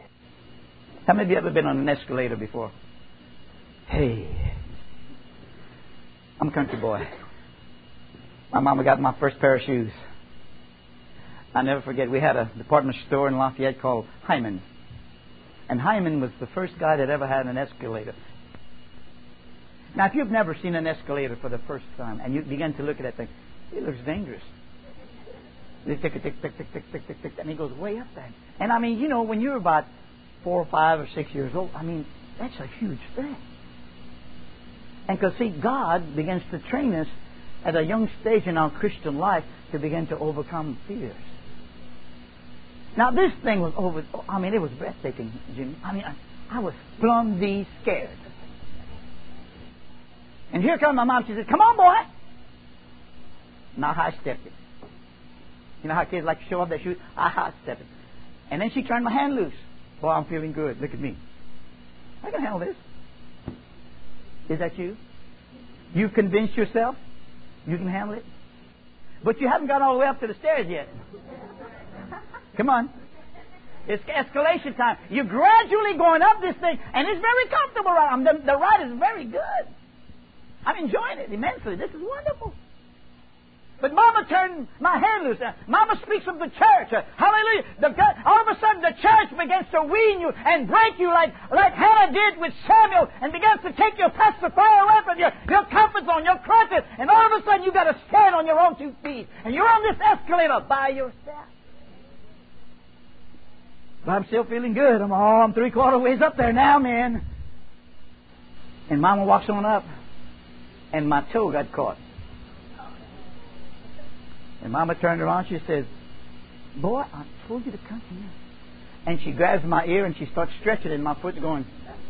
How many of you ever been on an escalator before? Hey, I'm a country boy. My mama got my first pair of shoes. I'll never forget, we had a department store in Lafayette called Hyman. And Hyman was the first guy that ever had an escalator. Now, if you've never seen an escalator for the first time, and you begin to look at that thing, it looks dangerous. Tick, tick, tick, tick, tick, tick, tick, tick, tick, and he goes way up there. And I mean, you know, when you're about four or five or six years old, I mean, that's a huge thing. And because, see, God begins to train us at a young stage in our Christian life to begin to overcome fears. Now, this thing was over, I mean, it was breathtaking, Jimmy. I mean, I, I was plumb scared. And here comes my mom. She says, "Come on, boy." Now, I high-stepped it. You know how kids like to show off their shoes? I high-stepped it. And then she turned my hand loose. Boy, I'm feeling good. Look at me. I can handle this. Is that you? You've convinced yourself you can handle it? But you haven't got all the way up to the stairs yet. Come on. It's escalation time. You're gradually going up this thing, and it's very comfortable. I mean, the, the ride is very good. I'm enjoying it immensely. This is wonderful. But Mama turned my hand loose. Uh, Mama speaks of the church. Uh, hallelujah. The, all of a sudden, the church begins to wean you and break you like, like Hannah did with Samuel, and begins to take your pacifier away from your, your comfort zone, your crutches, and all of a sudden, you've got to stand on your own two feet. And you're on this escalator by yourself. But I'm still feeling good. I'm, oh, I'm three-quarter ways up there now, man. And Mama walks on up, and my toe got caught. And Mama turned around, she says, "Boy, I told you to come here." And she grabs my ear and she starts stretching it, and my foot's going.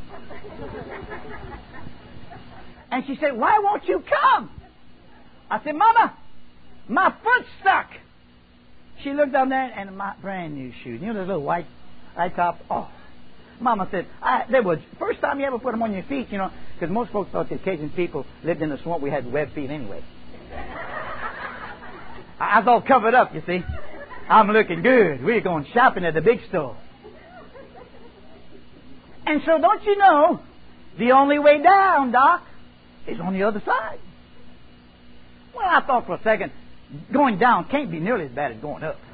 And she said, "Why won't you come?" I said, "Mama, my foot's stuck." She looked down there, and my brand new shoes, you know those little white high tops? Oh, Mama said, I, they were, first time you ever put them on your feet, you know, because most folks thought the Cajun people lived in the swamp. We had web feet anyway. I was all covered up, you see. I'm looking good. We're going shopping at the big store. And so don't you know, the only way down, Doc, is on the other side. Well, I thought for a second, going down can't be nearly as bad as going up.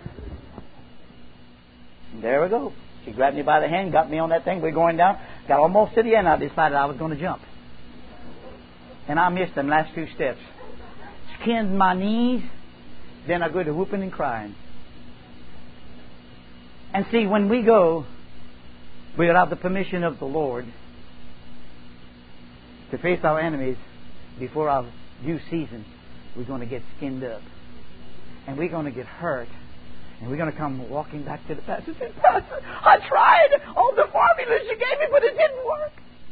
And there we go. She grabbed me by the hand, got me on that thing. We're going down. Got almost to the end. I decided I was going to jump. And I missed them last two steps. Skinned my knees. Then I go to whooping and crying. And see, when we go without the permission of the Lord to face our enemies before our due season, we're going to get skinned up. And we're going to get hurt. And we're going to come walking back to the pastor and say, Pastor, I tried all the formulas you gave me, but it didn't work.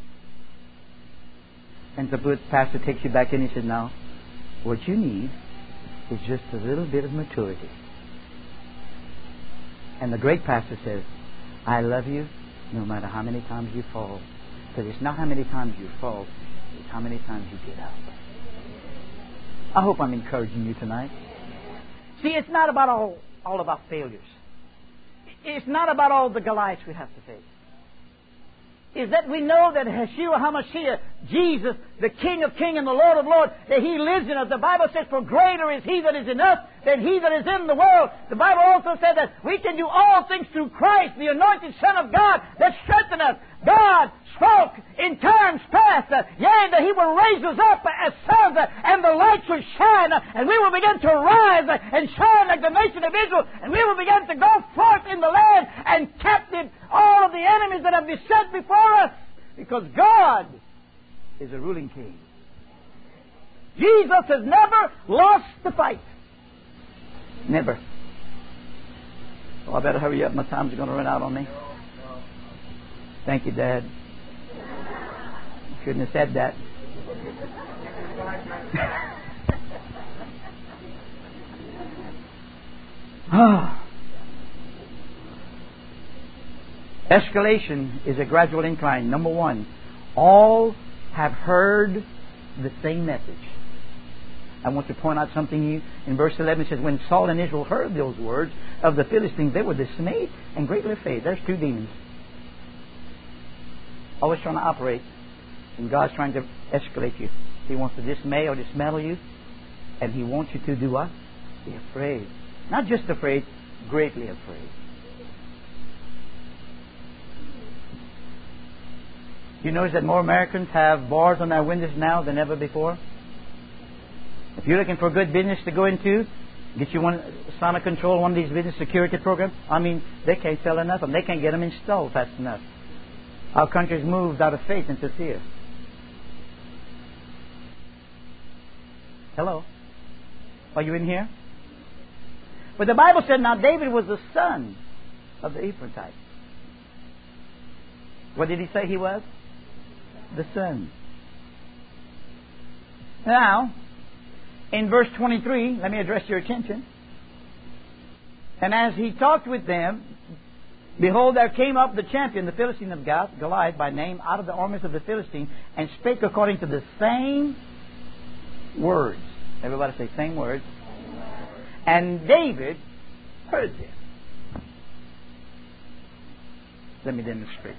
And the pastor takes you back in and he says, now, what you need is just a little bit of maturity. And the great pastor says, I love you no matter how many times you fall. Because it's not how many times you fall, it's how many times you get up. I hope I'm encouraging you tonight. See, it's not about all, all of our failures. It's not about all the Goliaths we have to face. Is that we know that Yeshua HaMashiach, Jesus, the King of Kings and the Lord of Lords, that He lives in us. The Bible says, for greater is He that is in us than he that is in the world. The Bible also said that we can do all things through Christ, the anointed Son of God, that strengthens us. God spoke in times past, uh, yea, that He will raise us up as sons, uh, and the lights will shine, uh, and we will begin to rise uh, and shine like the nation of Israel, and we will begin to go forth in the land and captive all of the enemies that have beset before us, because God is a ruling King. Jesus has never lost the fight. Never. Oh, I better hurry up. My time's going to run out on me. Thank you, Dad. Shouldn't have said that. Ah. Escalation is a gradual incline. Number one, all have heard the same message. I want to point out something you in verse eleven. It says, when Saul and Israel heard those words of the Philistines, they were dismayed and greatly afraid. There's two demons. Always trying to operate. And God's trying to escalate you. He wants to dismay or dismantle you. And He wants you to do what? Be afraid. Not just afraid, greatly afraid. You notice that more Americans have bars on their windows now than ever before? If you're looking for a good business to go into, get you one Sonic Control, one of these business security programs, I mean, they can't sell enough of them. They can't get them installed fast enough. Our country's moved out of faith into fear. Hello? Are you in here? But the Bible said, now David was the son of the Ephrathite. What did he say he was? The son. Now, in verse twenty-three, let me address your attention. And as he talked with them, behold, there came up the champion, the Philistine of Goliath by name, out of the armies of the Philistine, and spake according to the same words. Everybody say same words. And David heard them. Let me demonstrate.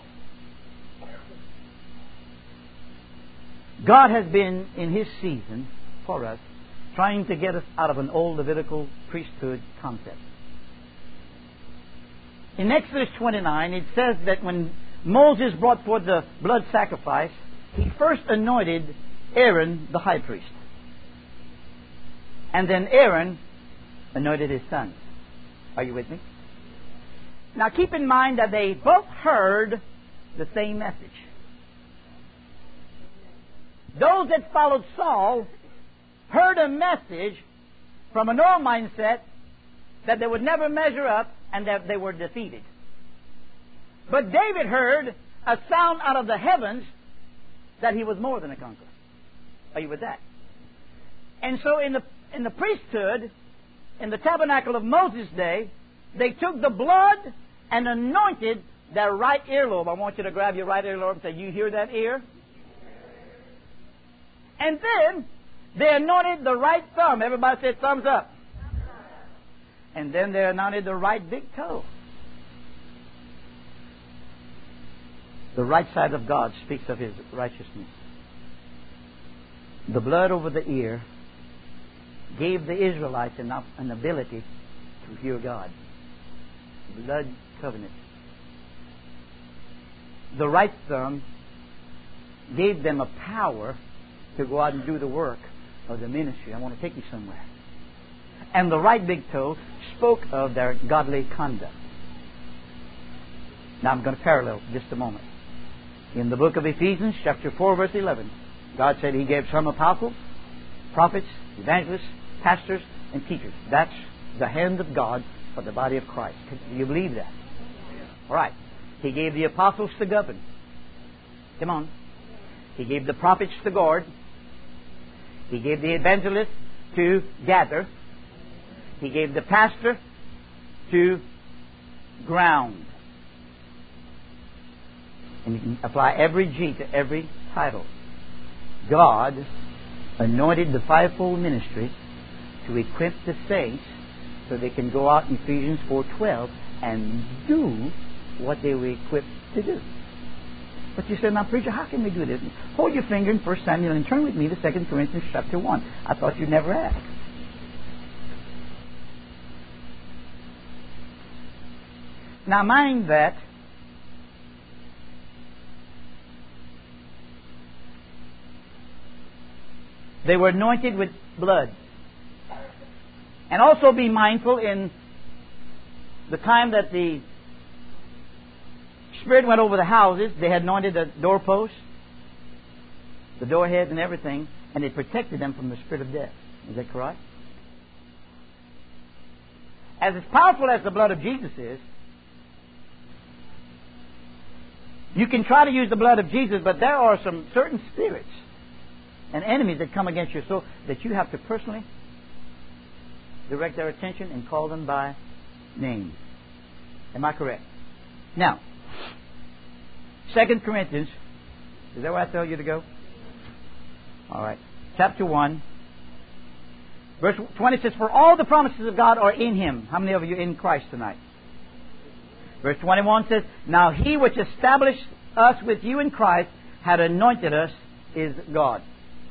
God has been in His season for us trying to get us out of an old Levitical priesthood concept. In Exodus twenty-nine, it says that when Moses brought forth the blood sacrifice, he first anointed Aaron, the high priest. And then Aaron anointed his sons. Are you with me? Now keep in mind that they both heard the same message. Those that followed Saul heard a message from an old mindset that they would never measure up and that they were defeated. But David heard a sound out of the heavens that he was more than a conqueror. Are you with that? And so in the in the priesthood, in the tabernacle of Moses' day, they took the blood and anointed their right earlobe. I want you to grab your right earlobe and say, you hear that ear? And then they anointed the right thumb. Everybody said thumbs up. And then they anointed the right big toe. The right side of God speaks of His righteousness. The blood over the ear gave the Israelites an, an ability to hear God. Blood covenant. The right thumb gave them a power to go out and do the work of the ministry. I want to take you somewhere. And the right big toe spoke of their godly conduct. Now I'm going to parallel just a moment. In the book of Ephesians, chapter four, verse eleven, God said He gave some apostles, prophets, evangelists, pastors, and teachers. That's the hand of God for the body of Christ. Do you believe that? All right. He gave the apostles to govern. Come on. He gave the prophets to guard. He gave the evangelists to gather. He gave the pastor to ground. And you can apply every G to every title. God anointed the fivefold ministry to equip the saints so they can go out in Ephesians four twelve and do what they were equipped to do. But you said, now preacher, how can we do this? Hold your finger in First Samuel and turn with me to Second Corinthians chapter one. I thought you'd never ask. Now mind that they were anointed with blood. And also be mindful in the time that the Spirit went over the houses, they had anointed the doorposts, the doorheads and everything, and it protected them from the spirit of death. Is that correct? As as powerful as the blood of Jesus is, you can try to use the blood of Jesus, but there are some certain spirits and enemies that come against your soul that you have to personally direct their attention and call them by name. Am I correct? Now, Second Corinthians, is that where I tell you to go? All right. Chapter one, verse twenty says, for all the promises of God are in Him. How many of you are in Christ tonight? Verse twenty-one says, now He which established us with you in Christ had anointed us is God.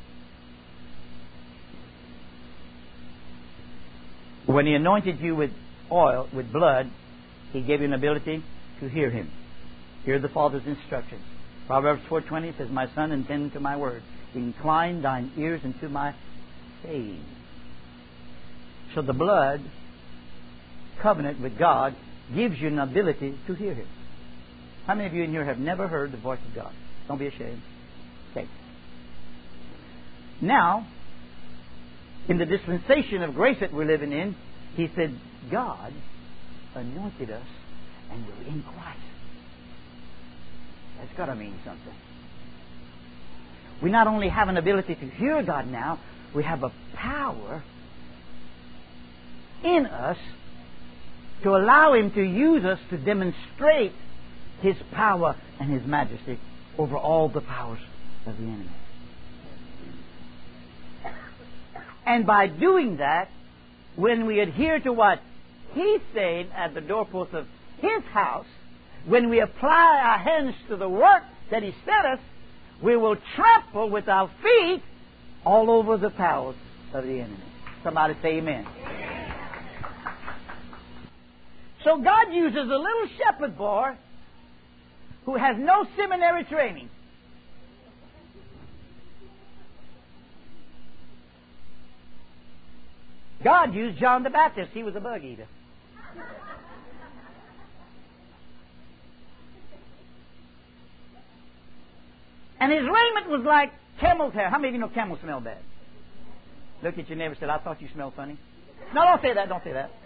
When He anointed you with oil, with blood, He gave you an ability to hear Him. Hear the Father's instructions. Proverbs four twenty says, my son, attend to my word. Incline thine ears unto my saying. So the blood covenant with God gives you an ability to hear Him. How many of you in here have never heard the voice of God? Don't be ashamed. Okay. Now, in the dispensation of grace that we're living in, He said, God anointed us and we're in Christ. That's got to mean something. We not only have an ability to hear God now, we have a power in us to allow Him to use us to demonstrate His power and His majesty over all the powers of the enemy. And by doing that, when we adhere to what He's saying at the doorpost of His house, when we apply our hands to the work that He set us, we will trample with our feet all over the powers of the enemy. Somebody say amen. Amen. So God uses a little shepherd boy who has no seminary training. God used John the Baptist. He was a bug eater. And his raiment was like camel's hair. How many of you know camels smell bad? Look at your neighbor and say, I thought you smelled funny. No, don't say that. Don't say that.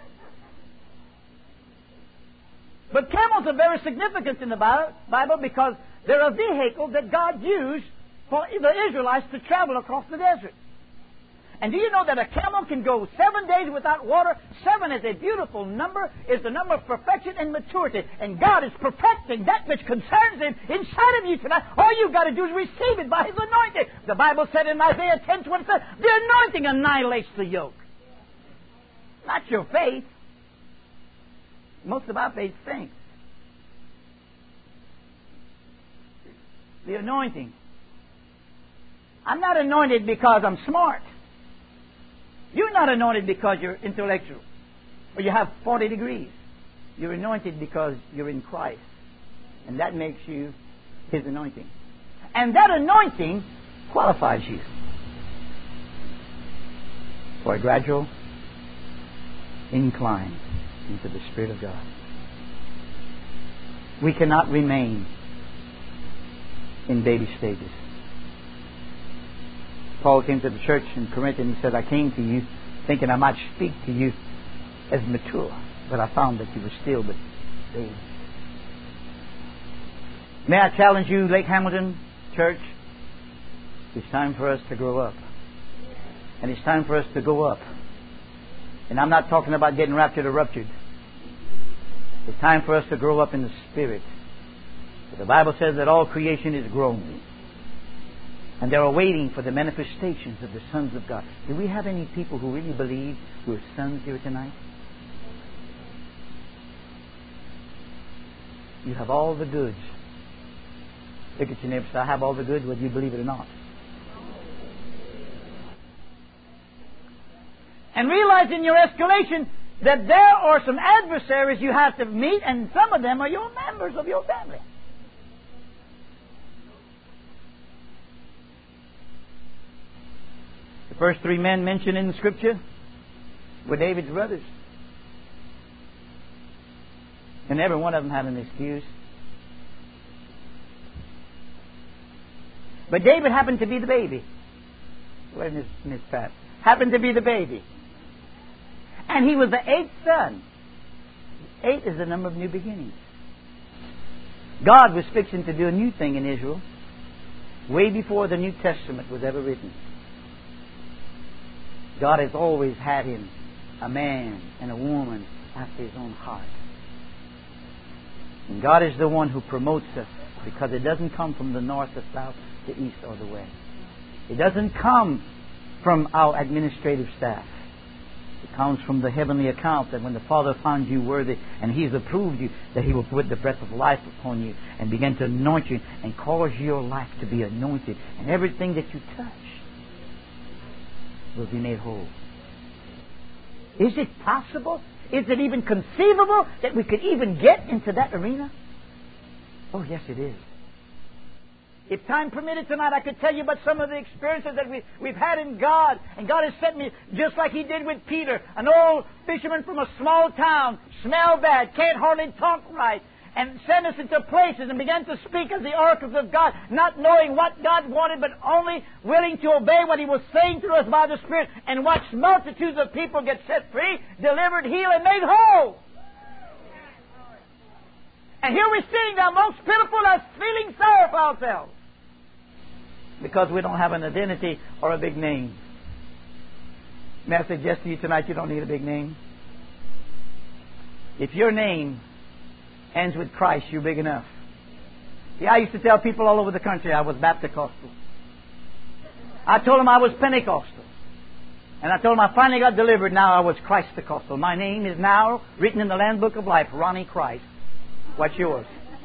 But camels are very significant in the Bible because they're a vehicle that God used for the Israelites to travel across the desert. And do you know that a camel can go seven days without water? Seven is a beautiful number, is the number of perfection and maturity. And God is perfecting that which concerns Him inside of you tonight. All you've got to do is receive it by His anointing. The Bible said in Isaiah ten twenty-seven, the anointing annihilates the yoke. Not your faith. Most of our faith stinks. The anointing. I'm not anointed because I'm smart. You're not anointed because you're intellectual or you have forty degrees. You're anointed because you're in Christ. And that makes you His anointing. And that anointing qualifies you for a gradual incline into the Spirit of God. We cannot remain in baby stages. Paul came to the church in Corinth and he said, I came to you thinking I might speak to you as mature, but I found that you were still but babes. May I challenge you, Lake Hamilton Church? It's time for us to grow up. And it's time for us to go up. And I'm not talking about getting raptured or ruptured. It's time for us to grow up in the Spirit. The Bible says that all creation is groaning. And they're waiting for the manifestations of the sons of God. Do we have any people who really believe we're sons here tonight? You have all the goods. Look at your neighbor and say, I have all the goods, whether you believe it or not. And realize in your escalation that there are some adversaries you have to meet, and some of them are your members of your family. The first three men mentioned in the Scripture were David's brothers. And every one of them had an excuse. But David happened to be the baby. Where's Miss, Miss Pat? Happened to be the baby. And he was the eighth son. Eight is the number of new beginnings. God was fixing to do a new thing in Israel way before the New Testament was ever written. God has always had him a man and a woman after His own heart. And God is the one who promotes us, because it doesn't come from the north, the south, the east, or the west. It doesn't come from our administrative staff. It comes from the heavenly account that when the Father found you worthy and He has approved you, that He will put the breath of life upon you and begin to anoint you and cause your life to be anointed. And everything that you touch will be made whole. Is it possible? Is it even conceivable that we could even get into that arena? Oh, yes, it is. If time permitted tonight, I could tell you about some of the experiences that we, we've had in God. And God has sent me, just like He did with Peter, an old fisherman from a small town, smell bad, can't hardly talk right, and sent us into places and began to speak as the oracles of God, not knowing what God wanted, but only willing to obey what He was saying to us by the Spirit, and watch multitudes of people get set free, delivered, healed, and made whole. And here we're sitting down, most pitiful, us feeling sorry for ourselves, because we don't have an identity or a big name. May I suggest to you tonight, you don't need a big name. If your name ends with Christ, you're big enough. Yeah, I used to tell people all over the country I was Baptist-costal. I told them I was Pentecostal. And I told them I finally got delivered, now I was Christ-costal. My name is now written in the Land Book of Life, Ronnie Christ. What's yours?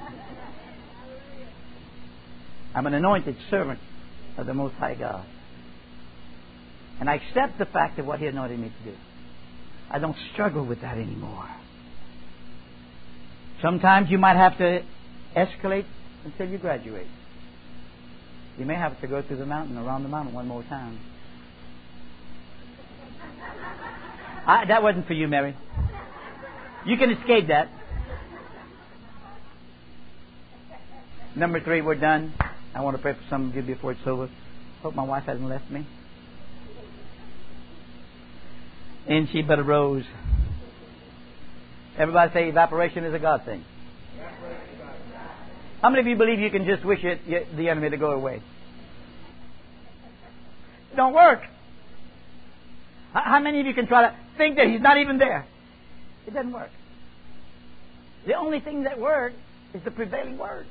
I'm an anointed servant of the Most High God. And I accept the fact of what He anointed me to do. I don't struggle with that anymore. Sometimes you might have to escalate until you graduate. You may have to go through the mountain, around the mountain one more time. I, that wasn't for you, Mary. You can escape that. Number three, we're done. I want to pray for some of you before it's over. Hope my wife hasn't left me. Ain't she but a rose? Everybody say evaporation is a God thing. How many of you believe you can just wish it, the enemy to go away? It don't work. How many of you can try to think that He's not even there? It doesn't work. The only thing that works is the prevailing Word.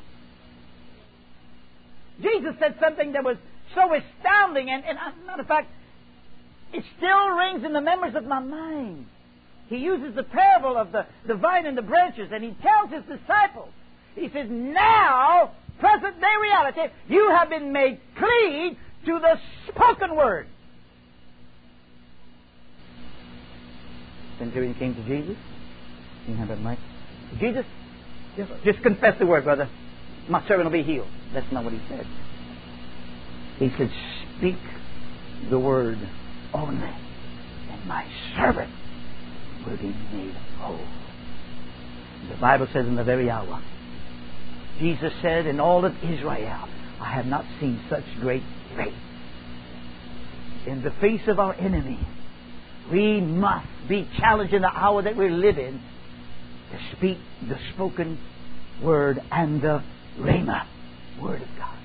Jesus said something that was so astounding, and, and as a matter of fact, it still rings in the memories of my mind. He uses the parable of the, the vine and the branches, and He tells His disciples, He says, now, present day reality, you have been made clean to the spoken Word. Centurion came to Jesus. You have that mic? Jesus, just, just confess the Word, brother. My servant will be healed. That's not what He said. He said, speak the Word only, and my servant will be made whole. The Bible says in the very hour, Jesus said, in all of Israel, I have not seen such great faith. In the face of our enemy, we must be challenged in the hour that we live in to speak the spoken Word and the Rhema Word of God.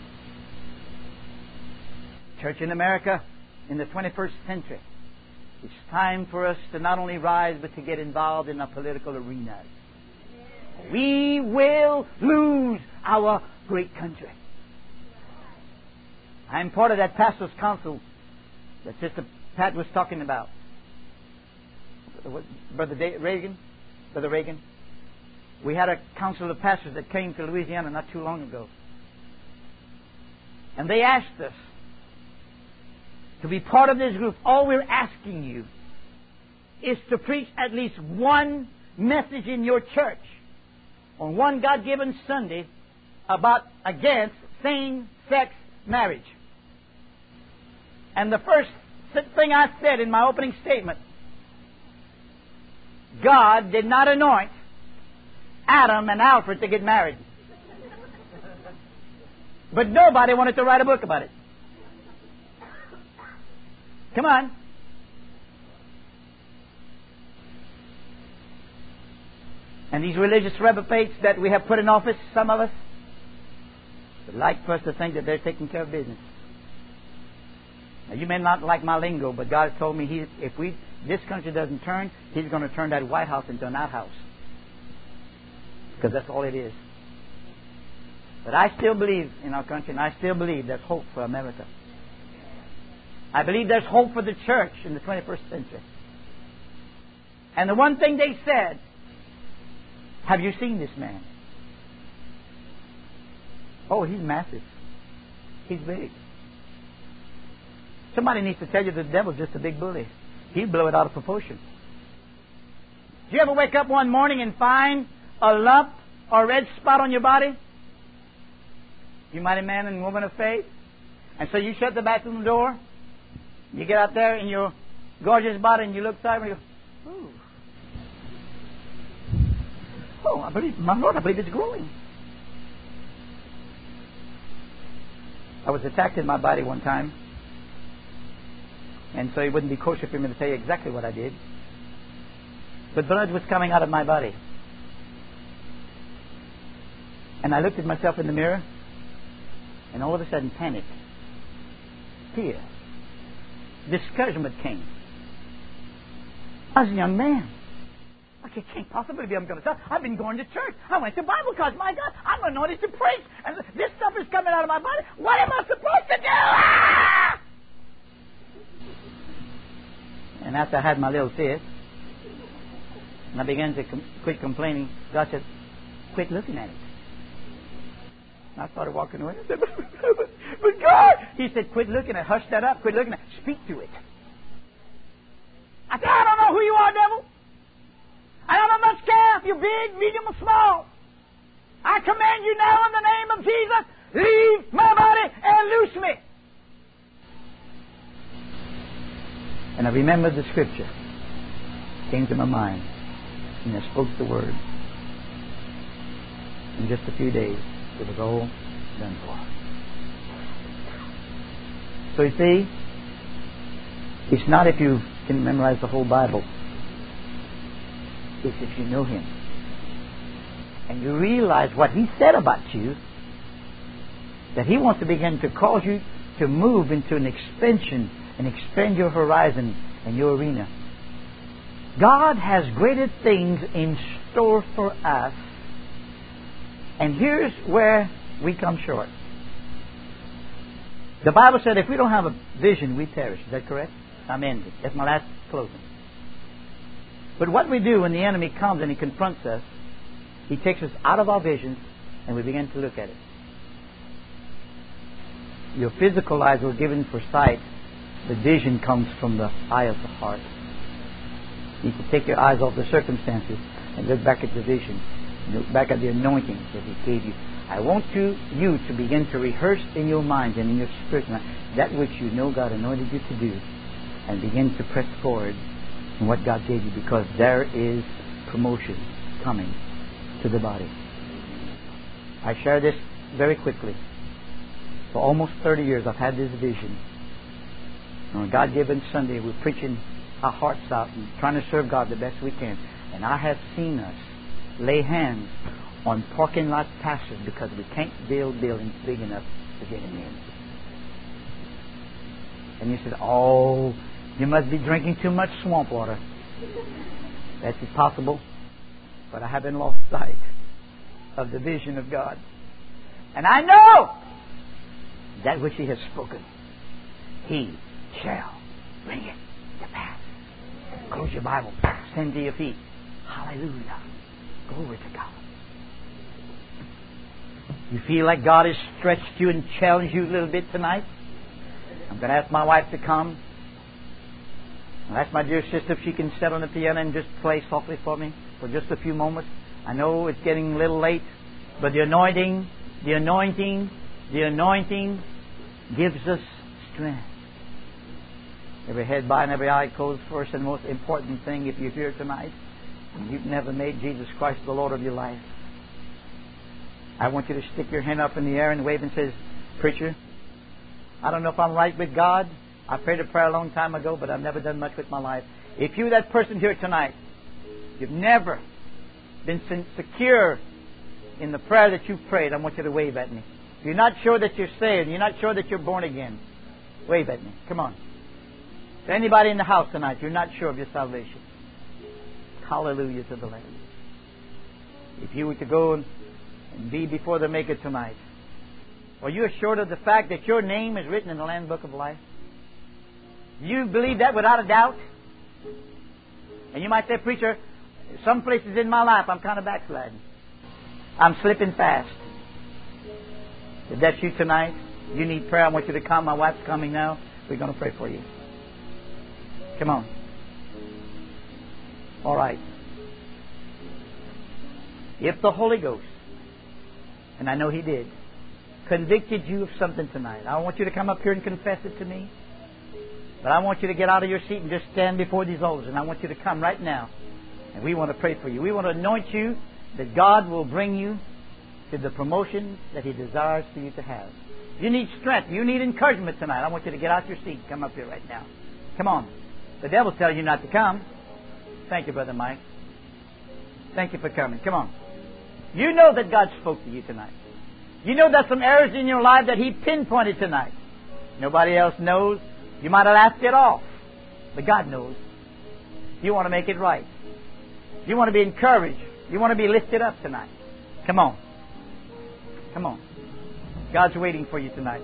Church in America in the twenty-first century, it's time for us to not only rise but to get involved in the political arena. We will lose our great country. I'm part of that pastor's council that Sister Pat was talking about. Brother Reagan, Brother Reagan. We had a council of pastors that came to Louisiana not too long ago. And they asked us to be part of this group. All we're asking you is to preach at least one message in your church on one God-given Sunday about against same-sex marriage. And the first thing I said in my opening statement, God did not anoint Adam and Alfred to get married. But nobody wanted to write a book about it. Come on. And these religious reprobates that we have put in office, some of us, would like for us to think that they're taking care of business. Now, you may not like my lingo, but God told me he, if we this country doesn't turn, He's going to turn that White House into an outhouse. Because that's all it is. But I still believe in our country, and I still believe there's hope for America. I believe there's hope for the church in the twenty-first century. And the one thing they said, have you seen this man? Oh, he's massive. He's big. Somebody needs to tell you the devil's just a big bully. He'll blow it out of proportion. Do you ever wake up one morning and find a lump or a red spot on your body? You mighty man and woman of faith. And so you shut the bathroom door. You get out there in your gorgeous body and you look sideways and you go, ooh. Oh, I believe, my Lord, I believe it's growing. I was attacked in my body one time. And so it wouldn't be kosher for me to tell you exactly what I did. But blood was coming out of my body. And I looked at myself in the mirror. And all of a sudden, panic, fear, discouragement came. I was a young man. I can't possibly be I'm going to tell. I've been going to church. I went to Bible college. My God, I'm anointed to preach. And this stuff is coming out of my body. What am I supposed to do? Ah! And after I had my little fit, and I began to com- quit complaining, God said, quit looking at it. And I started walking away. I said, but, but, but God! He said, quit looking at it. Hush that up. Quit looking at it. Speak to it. I said, I don't know who you are, devil. I don't much care if you're big, medium, or small. I command you now in the name of Jesus, leave my body and loose me. And I remembered the scripture. Came to my mind. And I spoke the word. In just a few days, it was all done for. So you see, it's not if you can memorize the whole Bible. It's if you know Him. And you realize what He said about you, that He wants to begin to cause you to move into an expansion and expand your horizon and your arena. God has greater things in store for us. And here's where we come short. The Bible said if we don't have a vision, we perish. Is that correct? I'm ending. That's my last closing. But what we do when the enemy comes and he confronts us, he takes us out of our vision and we begin to look at it. Your physical eyes were given for sight. The vision comes from the eye of the heart. You can take your eyes off the circumstances and look back at the vision. Look back at the anointing that He gave you. I want to, you to begin to rehearse in your mind and in your spirit that which you know God anointed you to do, and begin to press forward in what God gave you, because there is promotion coming to the body. I share this very quickly. For almost thirty years I've had this vision. On a God-given Sunday we're preaching our hearts out and trying to serve God the best we can. And I have seen us lay hands on parking lot pastors because we can't build buildings big enough to get them in. And you said, oh, you must be drinking too much swamp water. That is possible. But I haven't lost sight of the vision of God. And I know that which He has spoken, He shall bring it to pass. Close your Bible. Stand to your feet. Hallelujah. Glory to God. You feel like God has stretched you and challenged you a little bit tonight? I'm going to ask my wife to come. I'll ask my dear sister if she can sit on the piano and just play softly for me for just a few moments. I know it's getting a little late, but the anointing, the anointing, the anointing gives us strength. Every head bowed and every eye closed. First and most important thing, if you're here tonight and you've never made Jesus Christ the Lord of your life, I want you to stick your hand up in the air and wave and say, preacher, I don't know if I'm right with God. I prayed a prayer a long time ago, but I've never done much with my life. If you're that person here tonight, you've never been secure in the prayer that you've prayed, I want you to wave at me. If you're not sure that you're saved, you're not sure that you're born again, wave at me. Come on. To anybody in the house tonight, you're not sure of your salvation. Hallelujah to the Lamb. If you were to go and be before the Maker tonight, are you assured of the fact that your name is written in the Lamb's Book of Life? You believe that without a doubt? And you might say, preacher, some places in my life I'm kind of backsliding. I'm slipping fast. If that's you tonight, you need prayer, I want you to come. My wife's coming now. We're going to pray for you. Come on. All right. If the Holy Ghost, and I know He did, convicted you of something tonight, I want you to come up here and confess it to me. But I want you to get out of your seat and just stand before these altars. And I want you to come right now. And we want to pray for you. We want to anoint you that God will bring you to the promotion that He desires for you to have. You need strength. You need encouragement tonight. I want you to get out your seat and come up here right now. Come on. The devil's telling you not to come. Thank you, Brother Mike. Thank you for coming. Come on. You know that God spoke to you tonight. You know there's some areas in your life that He pinpointed tonight. Nobody else knows. You might have laughed it off. But God knows. You want to make it right. You want to be encouraged. You want to be lifted up tonight. Come on. Come on. God's waiting for you tonight.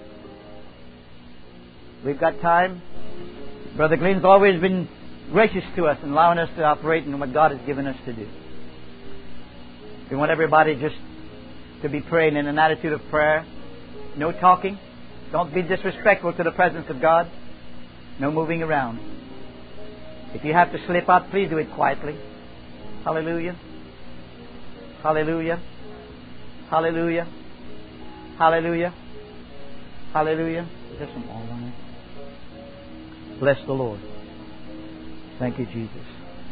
We've got time. Brother Glenn's always been gracious to us and allowing us to operate in what God has given us to do. We want everybody just to be praying in an attitude of prayer. No talking. Don't be disrespectful to the presence of God. No moving around. If you have to slip out, please do it quietly. Hallelujah. Hallelujah. Hallelujah. Hallelujah. Hallelujah. Is there some oil on there? Bless the Lord. Thank you, Jesus.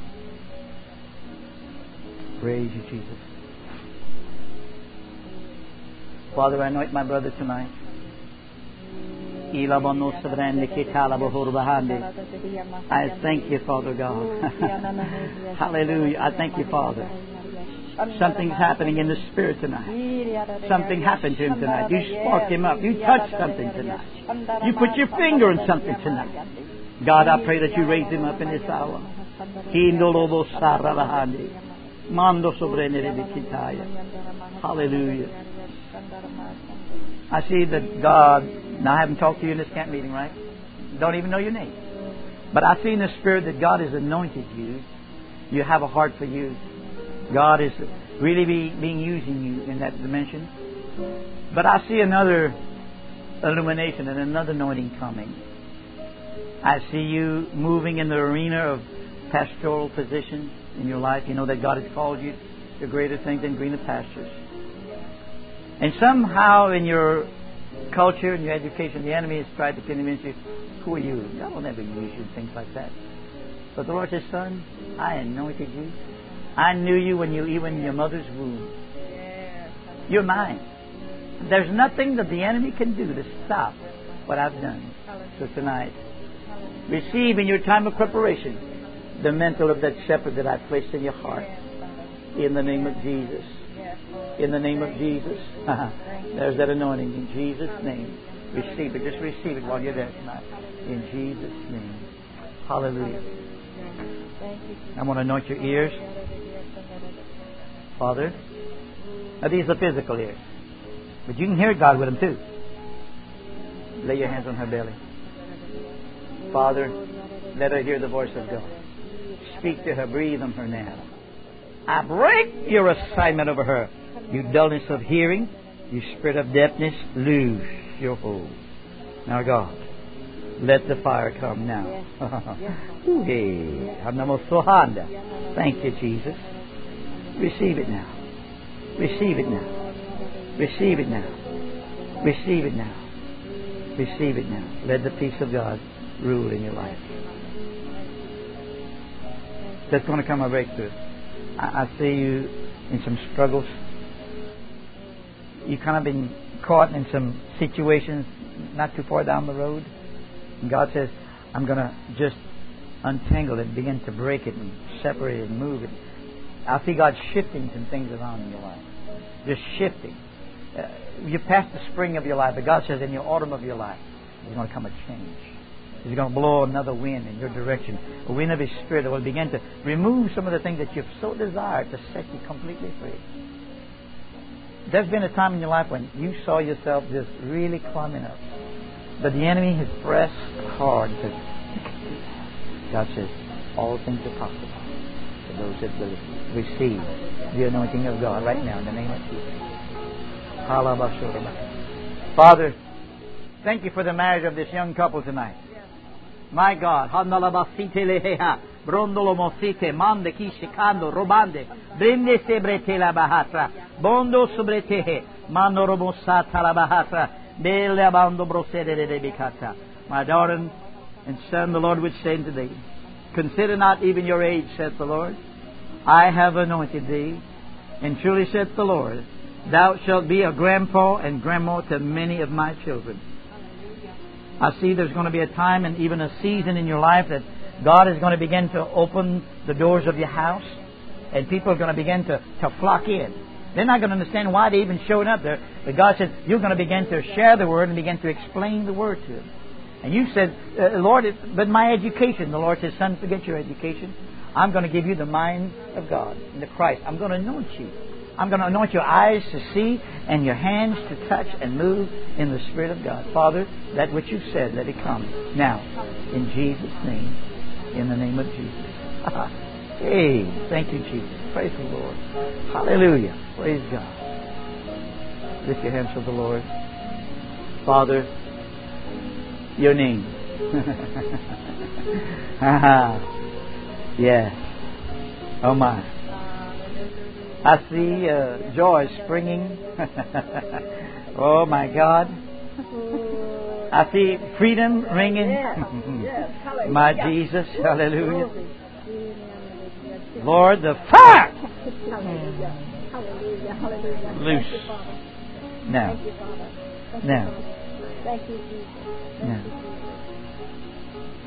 Praise you, Jesus. Father, I anoint my brother tonight. I thank you, Father God. Hallelujah. I thank you, Father. Something's happening in the Spirit tonight. Something happened to him tonight. You sparked him up. You touched something tonight. You put your finger on something tonight. God, I pray that you raise him up in this hour. Hallelujah. I see that God, now I haven't talked to you in this camp meeting, right? Don't even know your name. But I see in the Spirit that God has anointed you. You have a heart for youth. God is really be, being using you in that dimension. But I see another illumination and another anointing coming. I see you moving in the arena of pastoral position in your life. You know that God has called you to greater things than greener pastures. And somehow in your culture and your education, the enemy has tried to convince you, who are you? God will never use you and things like that. But the Lord says, son, I anointed you. I knew you when you even in your mother's womb. You're mine. There's nothing that the enemy can do to stop what I've done. So tonight, receive in your time of preparation the mantle of that shepherd that I placed in your heart. In the name of Jesus. In the name of Jesus. There's that anointing in Jesus' name. Receive it. Just receive it while you're there tonight. In Jesus' name. Hallelujah. I'm going to anoint your ears. Father. Now these are physical ears. But you can hear God with them too. Lay your hands on her belly. Father, let her hear the voice of God. Speak to her. Breathe on her now. I break your assignment over her. You dullness of hearing. You spirit of deafness. Loose your hold. Now God, let the fire come now. Thank you, Jesus. Receive it now. Receive it now. Receive it now. Receive it now. Receive it now. Let the peace of God rule in your life. There's going to come a breakthrough. I, I see you in some struggles. You've kind of been caught in some situations not too far down the road. And God says, I'm going to just untangle it, begin to break it and separate it and move it. I see God shifting some things around in your life. Just shifting. Uh, you're past the spring of your life, but God says in your autumn of your life, there's going to come a change. He's going to blow another wind in your direction. A wind of His Spirit that will begin to remove some of the things that you've so desired to set you completely free. There's been a time in your life when you saw yourself just really climbing up. But the enemy has pressed hard and says, God says, all things are possible for those that believe. Receive the anointing of God right now in the name of Jesus. Father, thank you for the marriage of this young couple tonight. My God, Brondolo mosite, mande kishikando, robande, brinde sebrete la bahatra, bondo sobretehe, mando robosata la bahatra, bele abando brosede de bicata. My daughter and son, the Lord would say to thee, consider not even your age, saith the Lord. I have anointed thee, and truly saith the Lord, thou shalt be a grandpa and grandma to many of my children. I see there's going to be a time and even a season in your life that God is going to begin to open the doors of your house, and people are going to begin to, to flock in. They're not going to understand why they even showed up there, but God said, you're going to begin to share the Word and begin to explain the Word to them. And you said, uh, Lord, it, but my education. The Lord says, son, forget your education. I'm going to give you the mind of God, the Christ. I'm going to anoint you. I'm going to anoint your eyes to see and your hands to touch and move in the Spirit of God. Father, that which you said, let it come now. In Jesus' name. In the name of Jesus. Hey, thank you, Jesus. Praise the Lord. Hallelujah. Praise God. Lift your hands to the Lord. Father, your name. Yes. Oh my. I see uh, joy springing. Oh my God. I see freedom ringing. Yes, yes. My Jesus. Hallelujah. Lord, the fire. Hallelujah. Hallelujah. Hallelujah. Loose. Thank you, Father. Now. Thank you, Father. Thank Now. You, Father. Thank you, Jesus. Thank Now. you, Jesus.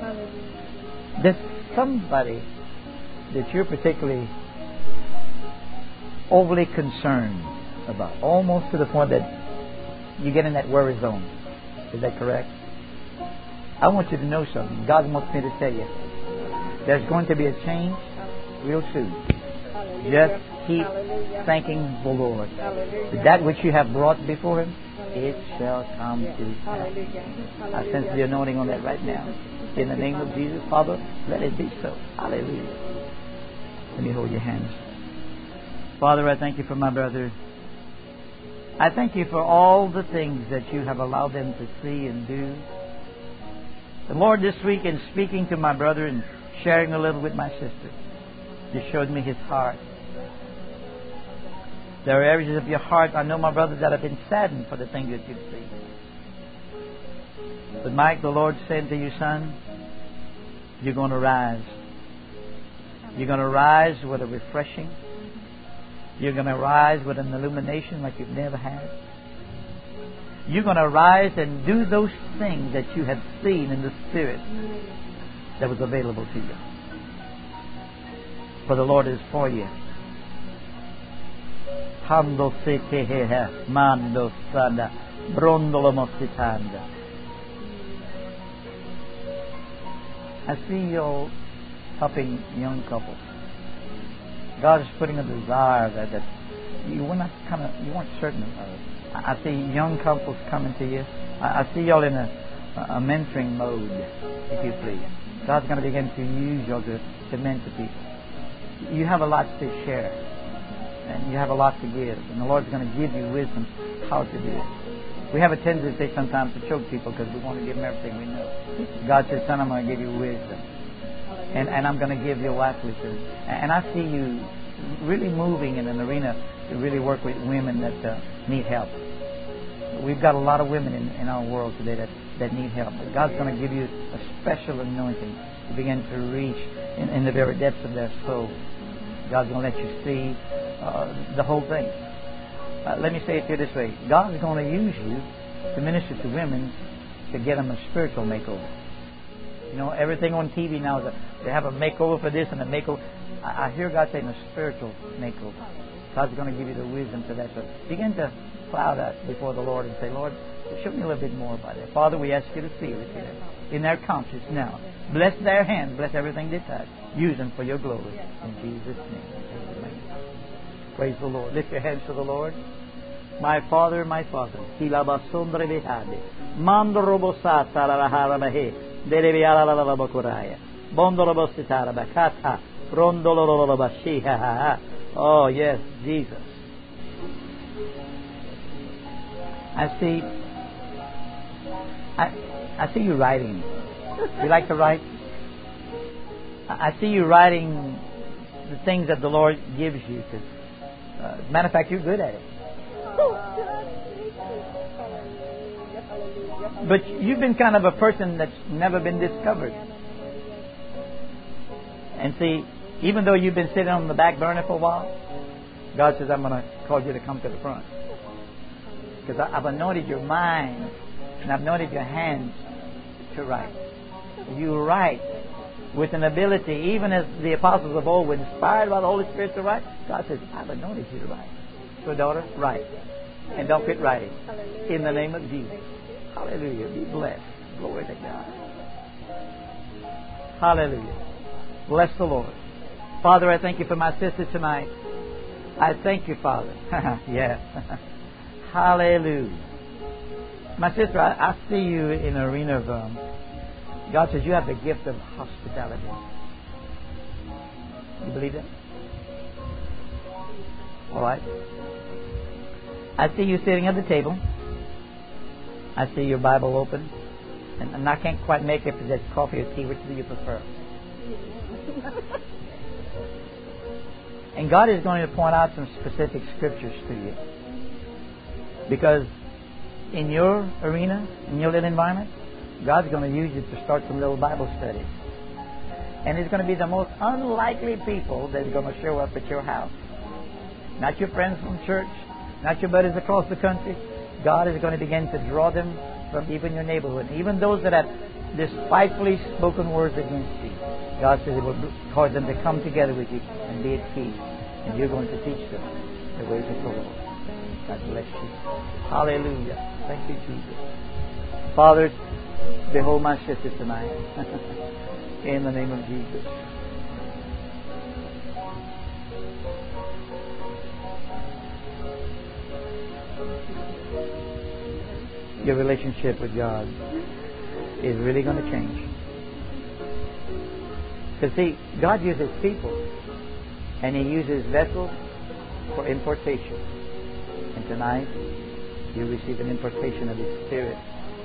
Hallelujah. There's somebody that you're particularly overly concerned about, almost to the point that you get in that worry zone. Is that correct? I want you to know something. God wants me to tell you. There's going to be a change real soon. Just keep thanking the Lord. That which you have brought before Him, it shall come to pass. I sense the anointing on that right now. In the name of Jesus, Father, let it be so. Hallelujah. Let me hold your hands. Father, I thank you for my brother. I thank you for all the things that you have allowed them to see and do. And Lord, this week in speaking to my brother and sharing a little with my sister, you showed me his heart. There are areas of your heart, I know, my brother, that have been saddened for the things that you've seen. But Mike, the Lord said to you, son, you're going to rise. You're going to rise with a refreshing. You're going to rise with an illumination like you've never had. You're going to rise and do those things that you have seen in the Spirit that was available to you. For the Lord is for you. Hando sekeheha mando sada brondolo mositanda. I see you helping young couples. God is putting a desire that, that you were not kind of you weren't certain of. I, I see young couples coming to you. I, I see y'all in a, a mentoring mode, if you please. God's going to begin to use y'all to, to mentor people. You have a lot to share, and you have a lot to give, and the Lord's going to give you wisdom how to do it. We have a tendency sometimes to choke people because we want to give them everything we know. God says, son, I'm going to give you wisdom. And, and I'm going to give you life wisdom. And I see you really moving in an arena to really work with women that uh, need help. We've got a lot of women in, in our world today that, that need help. But God's going to give you a special anointing to begin to reach in, in the very depths of their soul. God's going to let you see uh, the whole thing. Uh, let me say it to you this way. God is going to use you to minister to women to get them a spiritual makeover. You know, everything on T V now, they have a makeover for this and a makeover. I, I hear God saying a spiritual makeover. God's going to give you the wisdom to that. So begin to plow that before the Lord and say, Lord, show me a little bit more about that. Father, we ask you to seal it here in their conscience now. Bless their hands. Bless everything they touch. Use them for your glory. In Jesus' name. Amen. Praise the Lord. Lift your hands to the Lord. My Father, my Father. Oh, yes, Jesus. I see I, I see you writing. You like to write? I see you writing the things that the Lord gives you. To, uh, as a matter of fact, you're good at it. But you've been kind of a person that's never been discovered. And see, even though you've been sitting on the back burner for a while, God says, I'm going to call you to come to the front. Because I've anointed your mind and I've anointed your hands to write. You write with an ability, even as the apostles of old were inspired by the Holy Spirit to write. God says, I've anointed you to write. So daughter, write. And don't quit writing. In the name of Jesus. Hallelujah. Be blessed. Glory to God. Hallelujah. Bless the Lord. Father, I thank you for my sister tonight. I thank you, Father. Yeah. Hallelujah. My sister, I, I see you in an arena of... Um, God says you have the gift of hospitality. You believe that? All right. I see you sitting at the table. I see your Bible open. And, and I can't quite make it if it's coffee or tea. Which do you prefer? And God is going to point out some specific scriptures to you. Because in your arena, in your little environment, God's going to use you to start some little Bible studies. And it's going to be the most unlikely people that are going to show up at your house. Not your friends from church, not your buddies across the country. God is going to begin to draw them from even your neighborhood. Even those that have despitefully spoken words against you. God says it will cause them to come together with you and be at peace. And you're going to teach them. the ways of the Lord. God bless you. Hallelujah. Thank you, Jesus. Father, behold my sister tonight. In the name of Jesus. Your relationship with God is really going to change. Because see, God uses people and He uses vessels for importation. And tonight, you receive an importation of His Spirit.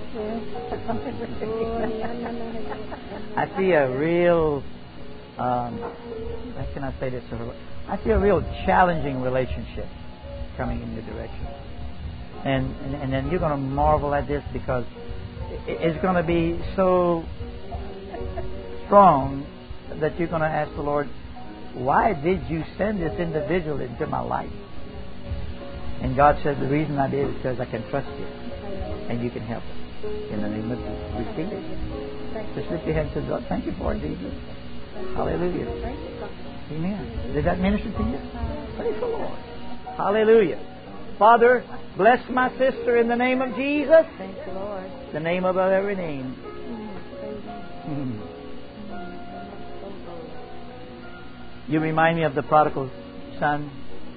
I see a real, um, how can I say this? I see a real challenging relationship coming in your direction. And, and, and then you're going to marvel at this because it's going to be so strong that you're going to ask the Lord, why did you send this individual into my life? And God said, the reason I did is because I can trust you and you can help us. In the name of Jesus, receive it. Just lift your hands to God. Thank you for it, Jesus. Hallelujah. Amen. Did that minister to you? Praise the Lord. Hallelujah. Father, bless my sister in the name of Jesus. Thank you, Lord. The name above every name. Mm. You remind me of the prodigal son.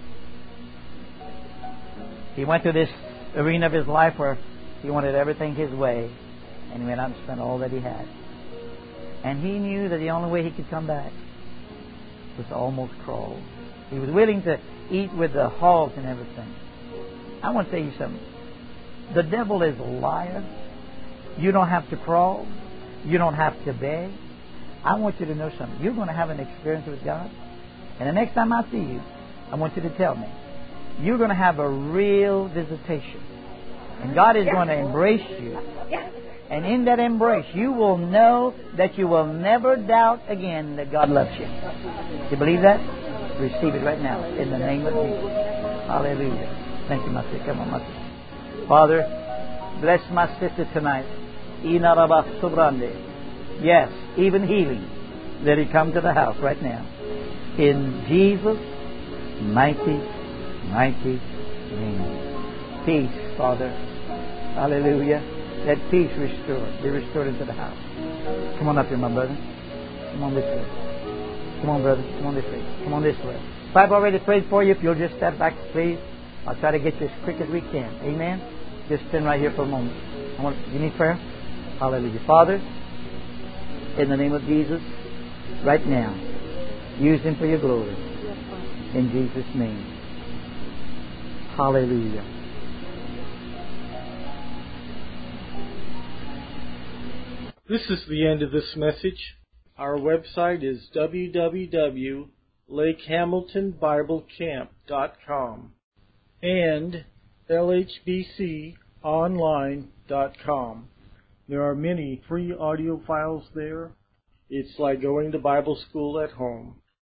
He went to this arena of his life where he wanted everything his way, and he went out and spent all that he had. And he knew that the only way he could come back was to almost crawl. He was willing to eat with the hogs and everything. I want to tell you something. The devil is a liar. You don't have to crawl. You don't have to beg. I want you to know something. You're going to have an experience with God. And the next time I see you, I want you to tell me. You're going to have a real visitation. And God is going to embrace you. And in that embrace, you will know that you will never doubt again that God loves you. You believe that? Receive it right now in the name of Jesus. Hallelujah. Thank you, my sister. Come on, my sister. Father, bless my sister tonight. Yes, even healing. Let it come to the house right now. In Jesus' mighty, mighty name. Peace, Father. Hallelujah. Let peace restore. Be restored into the house. Come on up here, my brother. Come on this way. Come on, brother. Come on this way. Come on this way. If I've already prayed for you, if you'll just step back, please. I'll try to get you as quick as we can. Amen? Just stand right here for a moment. I want, you need prayer? Hallelujah. Father, in the name of Jesus, right now, use him for your glory. In Jesus' name. Hallelujah. This is the end of this message. Our website is w w w dot lake hamilton bible camp dot com and l h b c online dot com. There are many free audio files there. It's like going to Bible school at home.